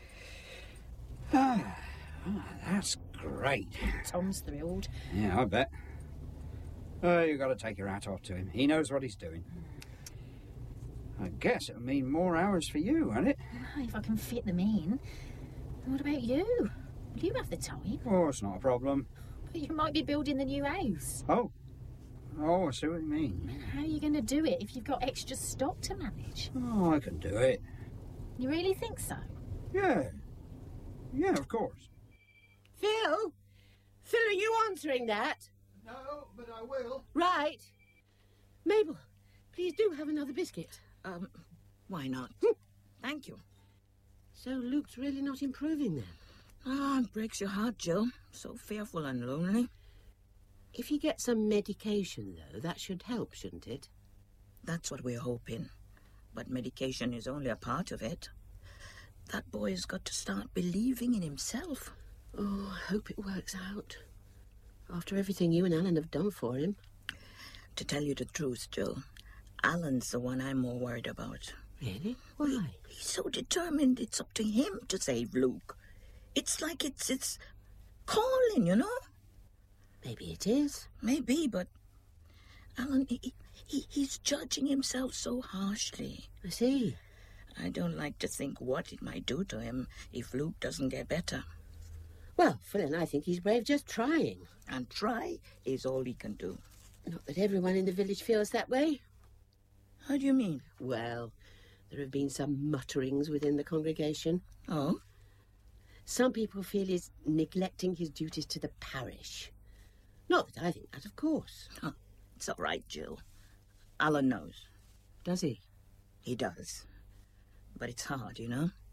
Ah, oh, that's great. Tom's thrilled. Yeah, I bet. Oh, you've got to take your hat off to him. He knows what he's doing. I guess it'll mean more hours for you, won't it? If I can fit them in. What about you? Will you have the time? Oh, it's not a problem. You might be building the new house. Oh. Oh, I see what you mean. How are you going to do it if you've got extra stock to manage? Oh, I can do it. You really think so? Yeah. Yeah, of course. Phil? Phil, are you answering that? No, but I will. Right. Mabel, please do have another biscuit. Um, why not? Thank you. So Luke's really not improving then? Ah, it breaks your heart, Jill. So fearful and lonely. If he gets some medication, though, that should help, shouldn't it? That's what we're hoping. But medication is only a part of it. That boy has got to start believing in himself. Oh, I hope it works out. After everything you and Alan have done for him. To tell you the truth, Jill, Alan's the one I'm more worried about. Really? Why? He's so determined it's up to him to save Luke. It's like it's it's calling, you know? Maybe it is. Maybe, but Alan, he, he, he's judging himself so harshly. I see. I don't like to think what it might do to him if Luke doesn't get better. Well, Phil and I think he's brave just trying. And try is all he can do. Not that everyone in the village feels that way. How do you mean? Well, there have been some mutterings within the congregation. Oh? Some people feel he's neglecting his duties to the parish. Not that I think that, of course. Oh, it's all right, Jill. Alan knows. Does he? He does. But it's hard, you know?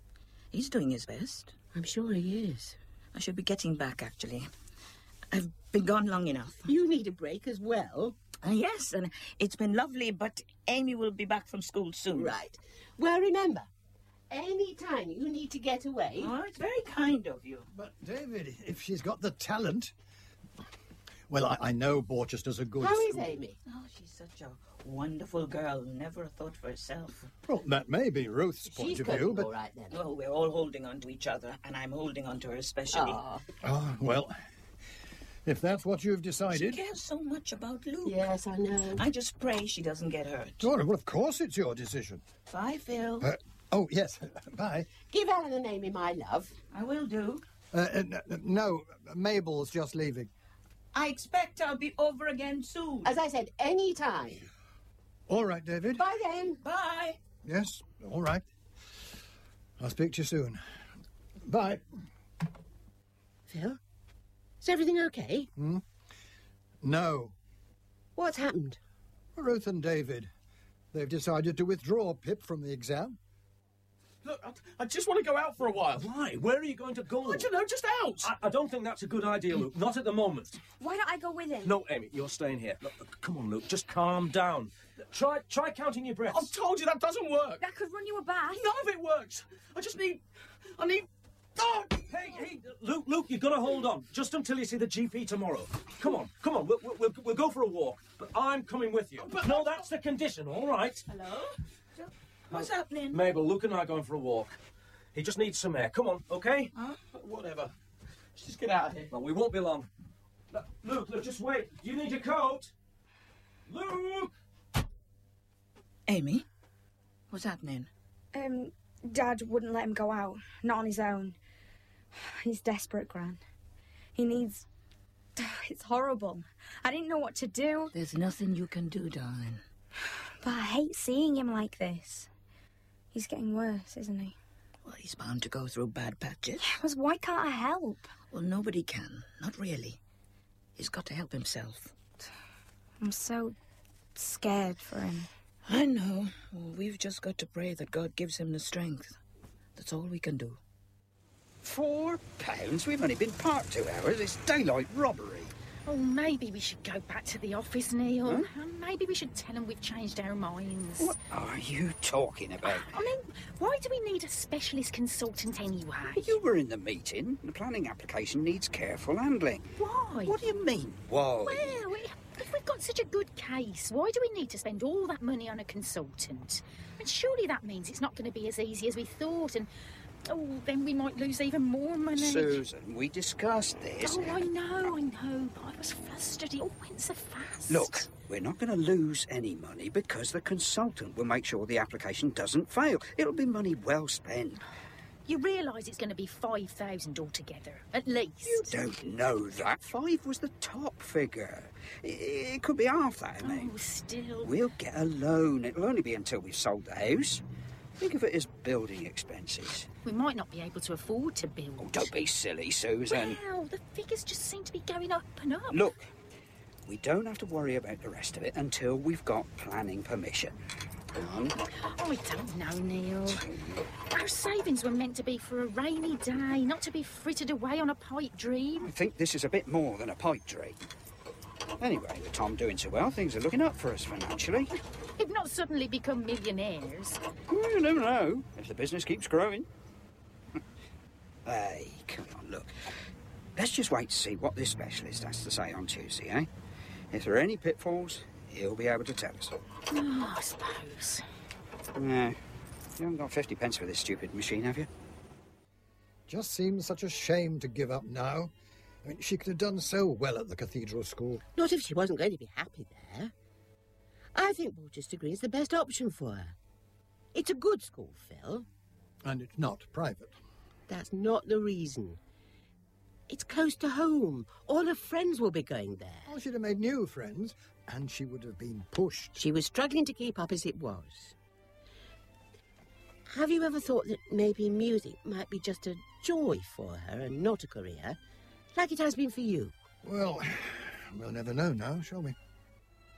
He's doing his best. I'm sure he is. I should be getting back, actually. I've been gone long enough. You need a break as well. Uh, yes, and it's been lovely, but Amy will be back from school soon. Right. Well, remember, any time you need to get away... Oh, it's very kind of you. But, David, if she's got the talent... Well, I, I know Borchester's a good... How is Amy? Oh, she's such a wonderful girl. Never a thought for herself. Well, that may be Ruth's point She's of view, but... all right, then. Well, we're all holding on to each other, and I'm holding on to her especially. Oh. Oh, well, if that's what you've decided... She cares so much about Luke. Yes, I know. I just pray she doesn't get hurt. Oh, well, of course it's your decision. Bye, Phil. Uh, oh, yes, bye. Give Ellen and Amy my love. I will do. Uh, uh, no, Mabel's just leaving. I expect I'll be over again soon. As I said, any time. All right, David. Bye then. Bye. Yes, all right. I'll speak to you soon. Bye. Phil, is everything okay? Hmm? No. What's happened? Ruth and David. They've decided to withdraw Pip from the exam. Look, I, I just want to go out for a while. Why? Where are you going to go? I don't know, just out. I, I don't think that's a good idea, Luke. Not at the moment. Why don't I go with him? No, Amy, you're staying here. Look, look, come on, Luke, just calm down. Try try counting your breaths. I've told you that doesn't work. That could run you a bath. None of it works. I just need... I need... Oh! Hey, hey, Luke, Luke, you've got to hold on. Just until you see the G P tomorrow. Come on, come on, we'll, we'll, we'll go for a walk. But I'm coming with you. But... No, that's the condition, all right? Hello? What's happening? Mabel, Luke and I are going for a walk. He just needs some air. Come on, okay? Huh? Whatever. Let's just get out of here. Well, we won't be long. Look, Luke, Luke, just wait. You need your coat. Luke! Amy? What's happening? Um, Dad wouldn't let him go out. Not on his own. He's desperate, Gran. He needs... It's horrible. I didn't know what to do. There's nothing you can do, darling. But I hate seeing him like this. He's getting worse, isn't he? Well, he's bound to go through bad patches. Because why can't I help? Well, nobody can. Not really. He's got to help himself. I'm so scared for him. I know. Well, we've just got to pray that God gives him the strength. That's all we can do. Four pounds? We've only been parked two hours. It's daylight robbery. Oh, maybe we should go back to the office, Neil. Huh? And maybe we should tell them we've changed our minds. What are you talking about? I mean, why do we need a specialist consultant anyway? You were in the meeting. The planning application needs careful handling. Why? What do you mean, why? Well, if we've got such a good case, why do we need to spend all that money on a consultant? And surely that means it's not going to be as easy as we thought, and oh, then we might lose even more money. Susan, we discussed this. Oh, I know, I know, but I was flustered. It all went so fast. Look, we're not going to lose any money because the consultant will make sure the application doesn't fail. It'll be money well spent. You realise it's going to be five thousand altogether, at least. You don't know that. Five was the top figure. It could be half that, I mean. Oh, still. We'll get a loan. It'll only be until we've sold the house. Think of it as building expenses. We might not be able to afford to build. Oh, don't be silly, Susan. Well, the figures just seem to be going up and up. Look, we don't have to worry about the rest of it until we've got planning permission. Um, I don't know, Neil. Our savings were meant to be for a rainy day, not to be frittered away on a pipe dream. I think this is a bit more than a pipe dream. Anyway, with Tom doing so well, things are looking up for us financially. We've not suddenly become millionaires. Well, you never know, if the business keeps growing. Hey, come on, look. Let's just wait to see what this specialist has to say on Tuesday, eh? If there are any pitfalls, he'll be able to tell us. Oh, I suppose. Yeah. You haven't got fifty pence for this stupid machine, have you? Just seems such a shame to give up now. I mean, she could have done so well at the cathedral school. Not if she wasn't going to be happy there. I think Borchester Green is the best option for her. It's a good school, Phil. And it's not private. That's not the reason. It's close to home. All her friends will be going there. Well, she'd have made new friends, and she would have been pushed. She was struggling to keep up as it was. Have you ever thought that maybe music might be just a joy for her and not a career, like it has been for you? Well, we'll never know now, shall we?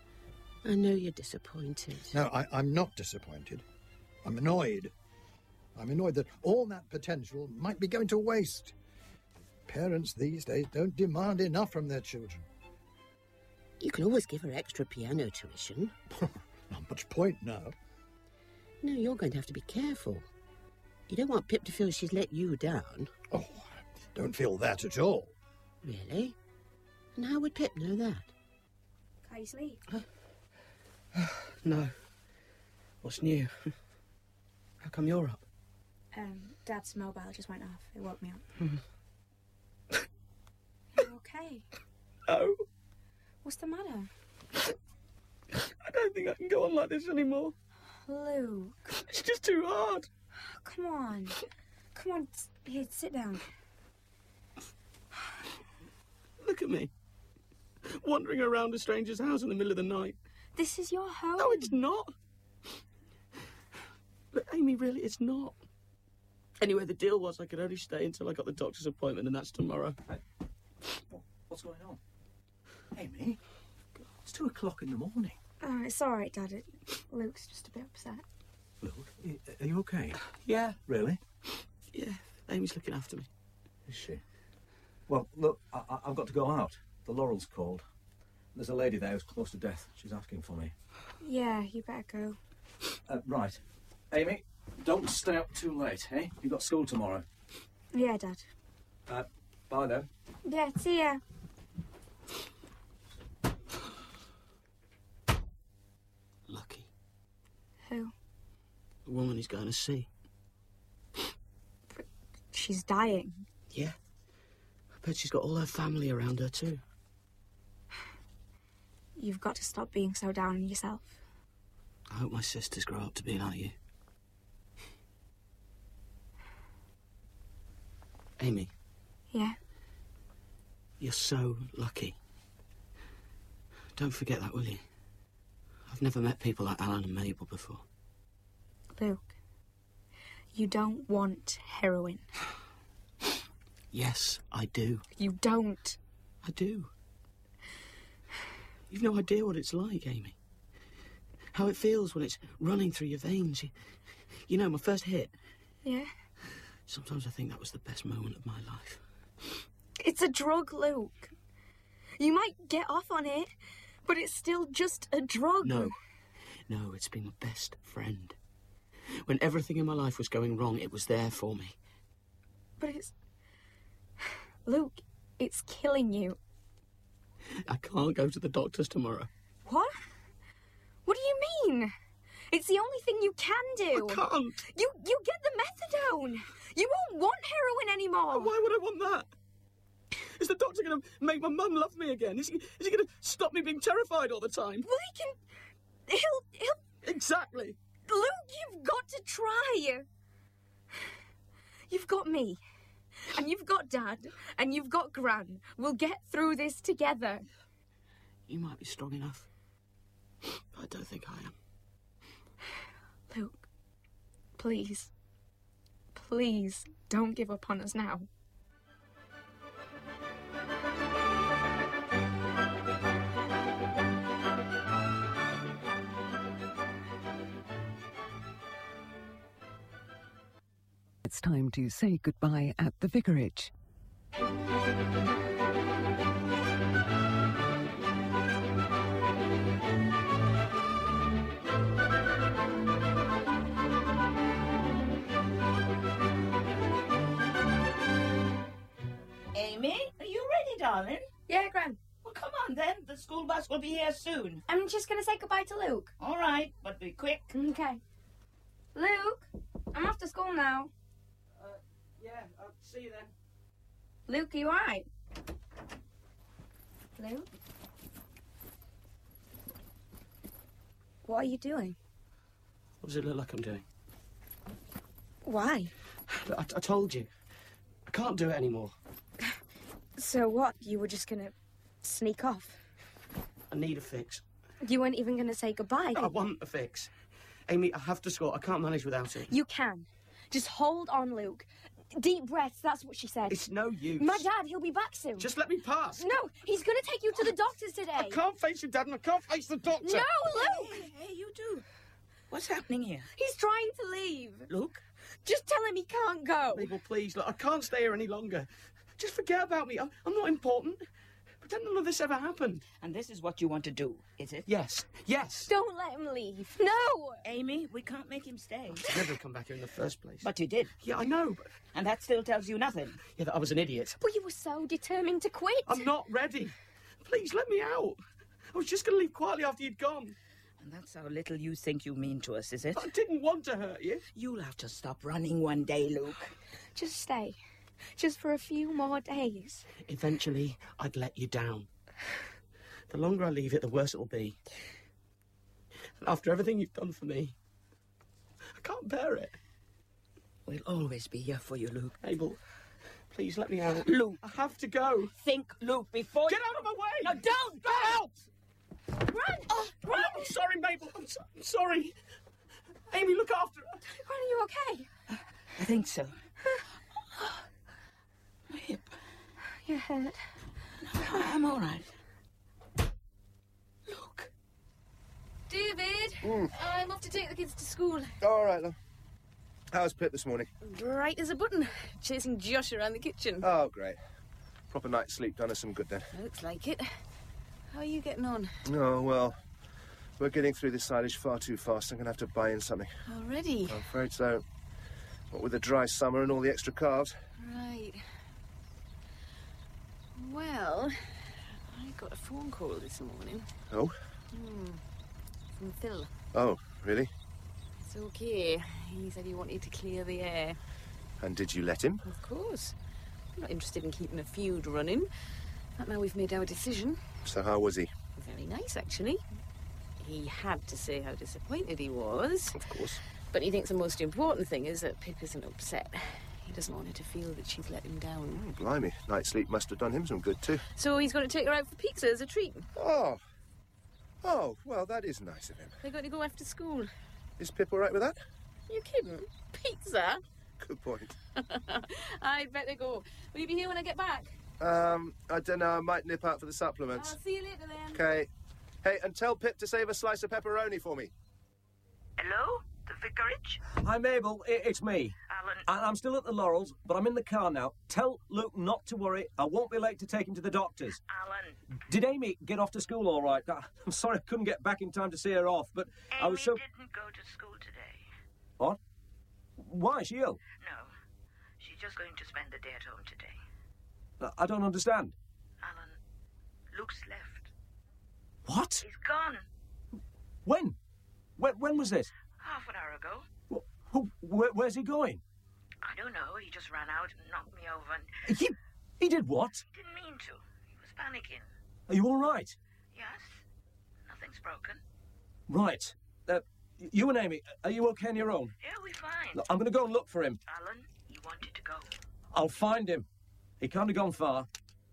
I know you're disappointed. No, I, I'm not disappointed. I'm annoyed. I'm annoyed that all that potential might be going to waste. Parents these days don't demand enough from their children. You can always give her extra piano tuition. Not much point now. No, you're going to have to be careful. You don't want Pip to feel she's let you down. Oh, I don't feel that at all. Really? And how would Pip know that? Can't you sleep? No. What's new? How come you're up? Um, Dad's mobile just went off. It woke me up. Hmm. You okay? No. What's the matter? I don't think I can go on like this anymore. Luke. It's just too hard. Come on. Come on. s- Here, sit down. Look at me. Wandering around a stranger's house in the middle of the night. This is your home. No, it's not. But Amy, really, it's not. Anyway, the deal was I could only stay until I got the doctor's appointment, and that's tomorrow. What's going on? Amy? It's two o'clock in the morning. Oh, it's all right, Dad. It, Luke's just a bit upset. Luke, are you okay? Yeah. Really? Yeah, Amy's looking after me. Is she? Well, look, I, I- I've got to go out. The Laurel's called. There's a lady there who's close to death. She's asking for me. Yeah, you better go. Uh, right. Amy, don't stay up too late, eh? You've got school tomorrow. Yeah, Dad. Uh, bye, then. Yeah, see ya. Lucky. Who? The woman he's going to see. She's dying. Yeah. I bet she's got all her family around her, too. You've got to stop being so down on yourself. I hope my sisters grow up to be like you. Amy, Yeah? you're so lucky. Don't forget that, will you? I've never met people like Alan and Mabel before. Luke, you don't want heroin. Yes, I do. You don't. I do. You've no idea what it's like, Amy. How it feels when it's running through your veins. You, you know, my first hit. Yeah? Sometimes I think that was the best moment of my life. It's a drug, Luke. You might get off on it, but it's still just a drug. No. No, it's been my best friend. When everything in my life was going wrong, it was there for me. But it's... Luke, it's killing you. I can't go to the doctors tomorrow. What? What do you mean? It's the only thing you can do. I can't. You you get the methadone. You won't want heroin anymore. Why would I want that? Is the doctor going to make my mum love me again? Is he, is he going to stop me being terrified all the time? Well, he can... He'll... he'll... Exactly. Luke, you've got to try. You've got me. And you've got Dad. And you've got Gran. We'll get through this together. You might be strong enough. But I don't think I am. Luke, please. Please, don't give up on us now. It's time to say goodbye at the vicarage. Amy, are you ready, darling? Yeah, Gran. Well, come on then. The school bus will be here soon. I'm just going to say goodbye to Luke. All right, but be quick. Okay. Luke, I'm off to school now. Uh, yeah, I'll see you then. Luke, are you alright? Luke? What are you doing? What does it look like I'm doing? Why? Look, I, I told you. I can't do it anymore. So what? You were just going to sneak off? I need a fix. You weren't even going to say goodbye? I want a fix. Amy, I have to score. I can't manage without it. You can. Just hold on, Luke. Deep breaths, that's what she said. It's no use. My dad, he'll be back soon. Just let me pass. No, he's going to take you to the doctors today. I can't face your dad and I can't face the doctor. No, Luke! Hey, hey, you do. What's happening here? He's trying to leave. Luke, Just tell him he can't go. Mabel, please, look, I can't stay here any longer. Just forget about me. I'm, I'm not important. Pretend none of this ever happened. And this is what you want to do, is it? Yes, yes. Don't let him leave. No! Amy, we can't make him stay. I'd never come back here in the first place. But you did. Yeah, I know, but... And that still tells you nothing. Yeah, that I was an idiot. But you were so determined to quit. I'm not ready. Please, let me out. I was just going to leave quietly after you'd gone. And that's how little you think you mean to us, is it? I didn't want to hurt you. You'll have to stop running one day, Luke. Just stay. Just for a few more days. Eventually, I'd let you down. The longer I leave it, the worse it'll be. And after everything you've done for me, I can't bear it. We'll always be here for you, Luke. Abel, please let me out. Luke. I have to go. Think, Luke, before... Get out of my way! No, don't! Get out! Run! Oh, run! I'm sorry, Mabel. I'm, so, I'm sorry. Amy, look after her. Run, are you okay? I think so. My hip. Your head. No, I'm all right. Look. David, Mm. I'm off to take the kids to school. All right, then. How's Pip this morning? Bright as a button, chasing Josh around the kitchen. Oh, great. Proper night's sleep done us some good then. Looks like it. How are you getting on? Oh, well, we're getting through this silage far too fast. I'm going to have to buy in something. Already? I'm afraid so. What with the dry summer and all the extra calves. Right. Well, I got a phone call this morning. Oh? Hmm. From Phil. Oh, really? It's okay. He said he wanted to clear the air. And did you let him? Of course. I'm not interested in keeping a feud running. But now we've made our decision. So how was he? Very nice, actually. He had to say how disappointed he was. Of course. But he thinks the most important thing is that Pip isn't upset. He doesn't want her to feel that she's let him down. Oh, blimey. Night's sleep must have done him some good, too. So he's going to take her out for pizza as a treat. Oh. Oh, well, that is nice of him. They're going to go after school. Is Pip all right with that? You kidding? Pizza? Good point. I'd better go. Will you be here when I get back? Um, I don't know. I might nip out for the supplements. I'll see you later then. Okay. Hey, and tell Pip to save a slice of pepperoni for me. Hello? The vicarage? Hi, Mabel. I- it's me. Alan. I- I'm still at the Laurels, but I'm in the car now. Tell Luke not to worry. I won't be late to take him to the doctors. Alan. Did Amy get off to school all right? I- I'm sorry I couldn't get back in time to see her off, but Amy I was so... didn't go to school today. What? Why? Is she ill? No. She's just going to spend the day at home today. I don't understand. Alan, Luke's left. What? He's gone. When? When, when was this? Half an hour ago. Who, where, where's he going? I don't know. He just ran out and knocked me over and... He, he did what? He didn't mean to. He was panicking. Are you all right? Yes. Nothing's broken. Right. Uh, you and Amy, are you okay on your own? Yeah, we're fine. Look, I'm going to go and look for him. Alan, he wanted to go. I'll find him. He can't have gone far.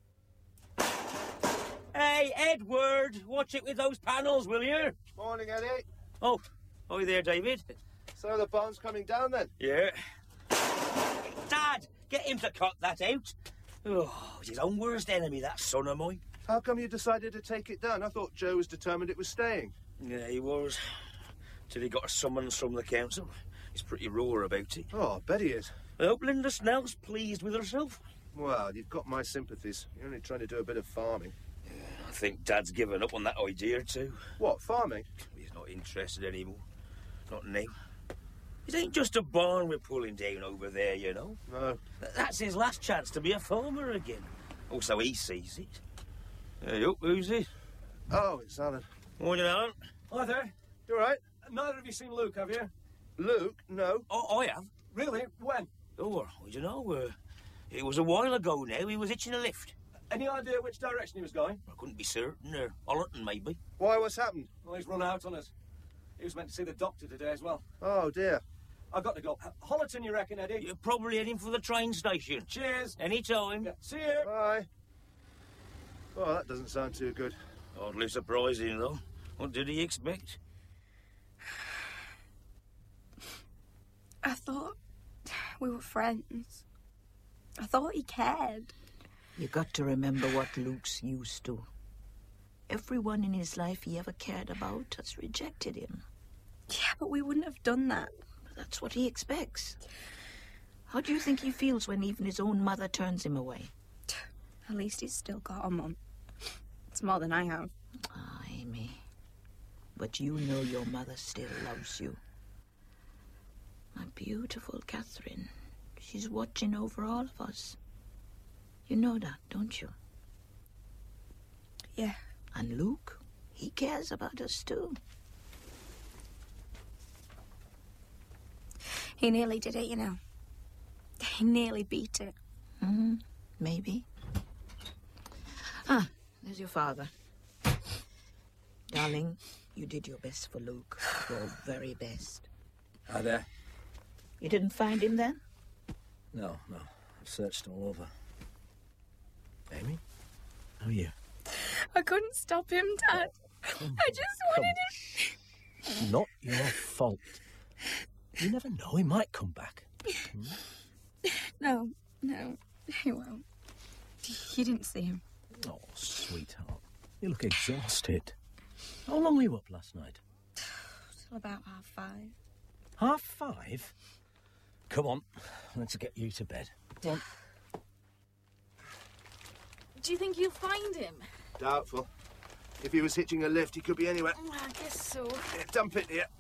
Hey, Edward, watch it with those panels, will you? Morning, Eddie. Oh, hi there, David. So the barn's coming down then? Yeah. Dad, get him to cut that out. Oh, he's his own worst enemy, that son of mine. How come you decided to take it down? I thought Joe was determined it was staying. Yeah, he was. Till he got a summons from the council. He's pretty raw about it. Oh, I bet he is. I hope Linda Snell's pleased with herself. Well, you've got my sympathies. You're only trying to do a bit of farming. I think Dad's given up on that idea too. What, farming? He's not interested anymore. Not now. It ain't just a barn we're pulling down over there, you know. No. That's his last chance to be a farmer again. Also, he sees it. Hey, up, who's it? Oh, it's Alan. Morning, Alan. Hi there. You all right? Neither of you seen Luke, have you? Luke? No. Oh, I have. Really? When? Oh, I don't know. Uh, it was a while ago now. He was hitching a lift. Any idea which direction he was going? I couldn't be certain. Uh, Ollerton, maybe. Why, what's happened? Well, he's run out on us. He was meant to see the doctor today as well. Oh, dear. I've got to go. Hollerton, you reckon, Eddie? You're probably heading for the train station. Cheers. Any time. Yeah. See you. Bye. Oh, that doesn't sound too good. Hardly surprising, though. What did he expect? I thought we were friends. I thought he cared. You got to remember what Luke's used to. Everyone in his life he ever cared about has rejected him. Yeah, but we wouldn't have done that. That's what he expects. How do you think he feels when even his own mother turns him away? At least he's still got a mum. It's more than I have. Ah, Amy. But you know your mother still loves you. My beautiful Catherine. She's watching over all of us. You know that, don't you? Yeah. And Luke, he cares about us too. He nearly did it, you know. He nearly beat it. Mm-hmm. Maybe. Ah, there's your father. Darling, you did your best for Luke. Your very best. Hi there. You didn't find him then? No, no. I've searched all over. Amy? How are you? I couldn't stop him, Dad. I just wanted him. Not your fault. You never know, he might come back. No, no, he won't. You didn't see him. Oh, sweetheart. You look exhausted. How long were you up last night? Till about half five. Half five? Come on, let's get you to bed. Come on. Do you think you'll find him? Doubtful. If he was hitching a lift, he could be anywhere. I guess so. Here, dump it here.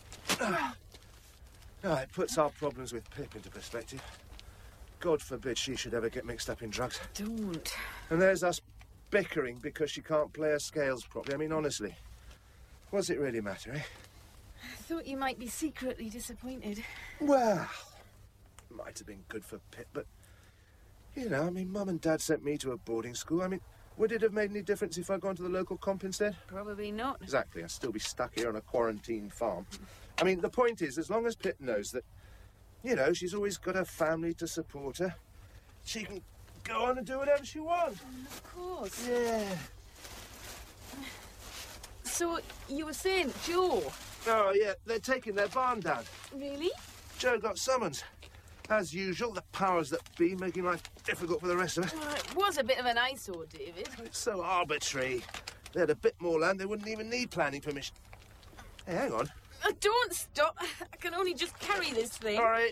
Oh, it puts our problems with Pip into perspective. God forbid she should ever get mixed up in drugs. Don't. And there's us bickering because she can't play her scales properly. I mean, honestly, what does it really matter, eh? I thought you might be secretly disappointed. Well, might have been good for Pip, but, you know, I mean, Mum and Dad sent me to a boarding school. I mean, would it have made any difference if I'd gone to the local comp instead? Probably not. Exactly. I'd still be stuck here on a quarantine farm. I mean, the point is, as long as Pip knows that, you know, she's always got her family to support her, she can go on and do whatever she wants. Of course. Yeah. So, you were saying, Joe? Oh, yeah, they're taking their barn down. Really? Joe got summons. As usual, the powers that be making life difficult for the rest of us. Well, it was a bit of an eyesore, David. It's so arbitrary. They had a bit more land, they wouldn't even need planning permission. Hey, hang on. Uh, don't stop. I can only just carry this thing. All right.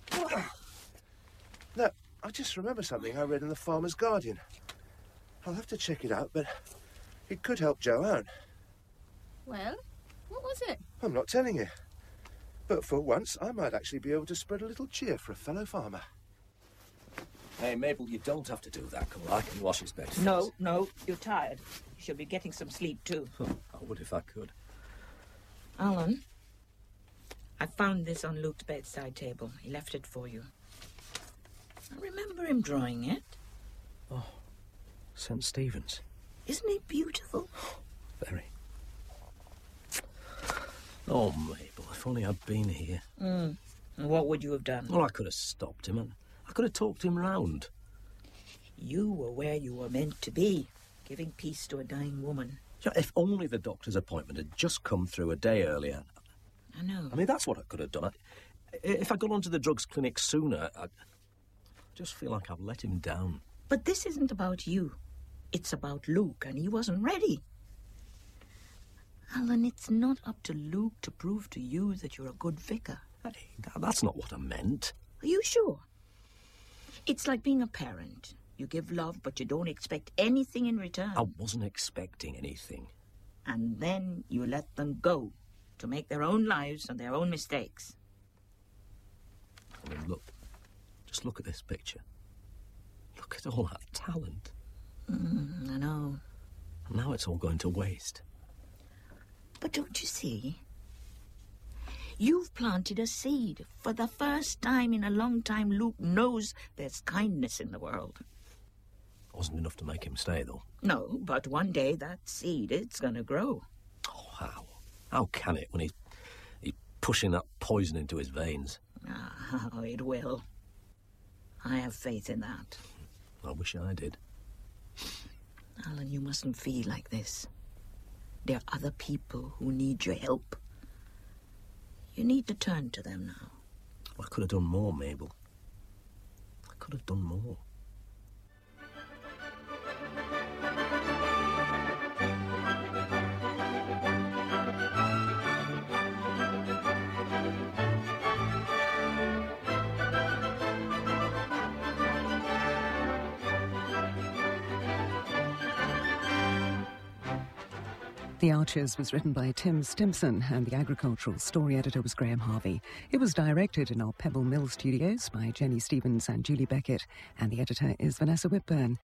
No, I just remember something I read in the Farmer's Guardian. I'll have to check it out, but it could help Joe out. Well, what was it? I'm not telling you. But for once, I might actually be able to spread a little cheer for a fellow farmer. Hey, Mabel, you don't have to do that. Come on, I can wash his bed. No, no, you're tired. You should be getting some sleep too. I would if I could. Alan, I found this on Luke's bedside table. He left it for you. I remember him drawing it. Oh, Saint Stephen's. Isn't it beautiful? Very. Oh, Mabel, if only I'd been here. Mm. And what would you have done? Well, I could have stopped him and I could have talked him round. You were where you were meant to be, giving peace to a dying woman. Yeah, if only the doctor's appointment had just come through a day earlier. I know. I mean, that's what I could have done. I, if I'd gone on to the drugs clinic sooner, I just feel like I've let him down. But this isn't about you. It's about Luke, and he wasn't ready. Alan, it's not up to Luke to prove to you that you're a good vicar. Hey, that's not what I meant. Are you sure? It's like being a parent. You give love, but you don't expect anything in return. I wasn't expecting anything. And then you let them go to make their own lives and their own mistakes. I mean, look. Just look at this picture. Look at all that talent. Mm, I know. And now it's all going to waste. But don't you see? You've planted a seed. For the first time in a long time, Luke knows there's kindness in the world. Wasn't enough to make him stay, though. No, but one day that seed, it's going to grow. Oh, how? How can it when he's, he's pushing that poison into his veins? Ah, it will. I have faith in that. I wish I did. Alan, you mustn't feel like this. There are other people who need your help. You need to turn to them now. I could have done more, Mabel. I could have done more. The Archers was written by Tim Stimson and the agricultural story editor was Graham Harvey. It was directed in our Pebble Mill studios by Jenny Stevens and Julie Beckett, and the editor is Vanessa Whitburn.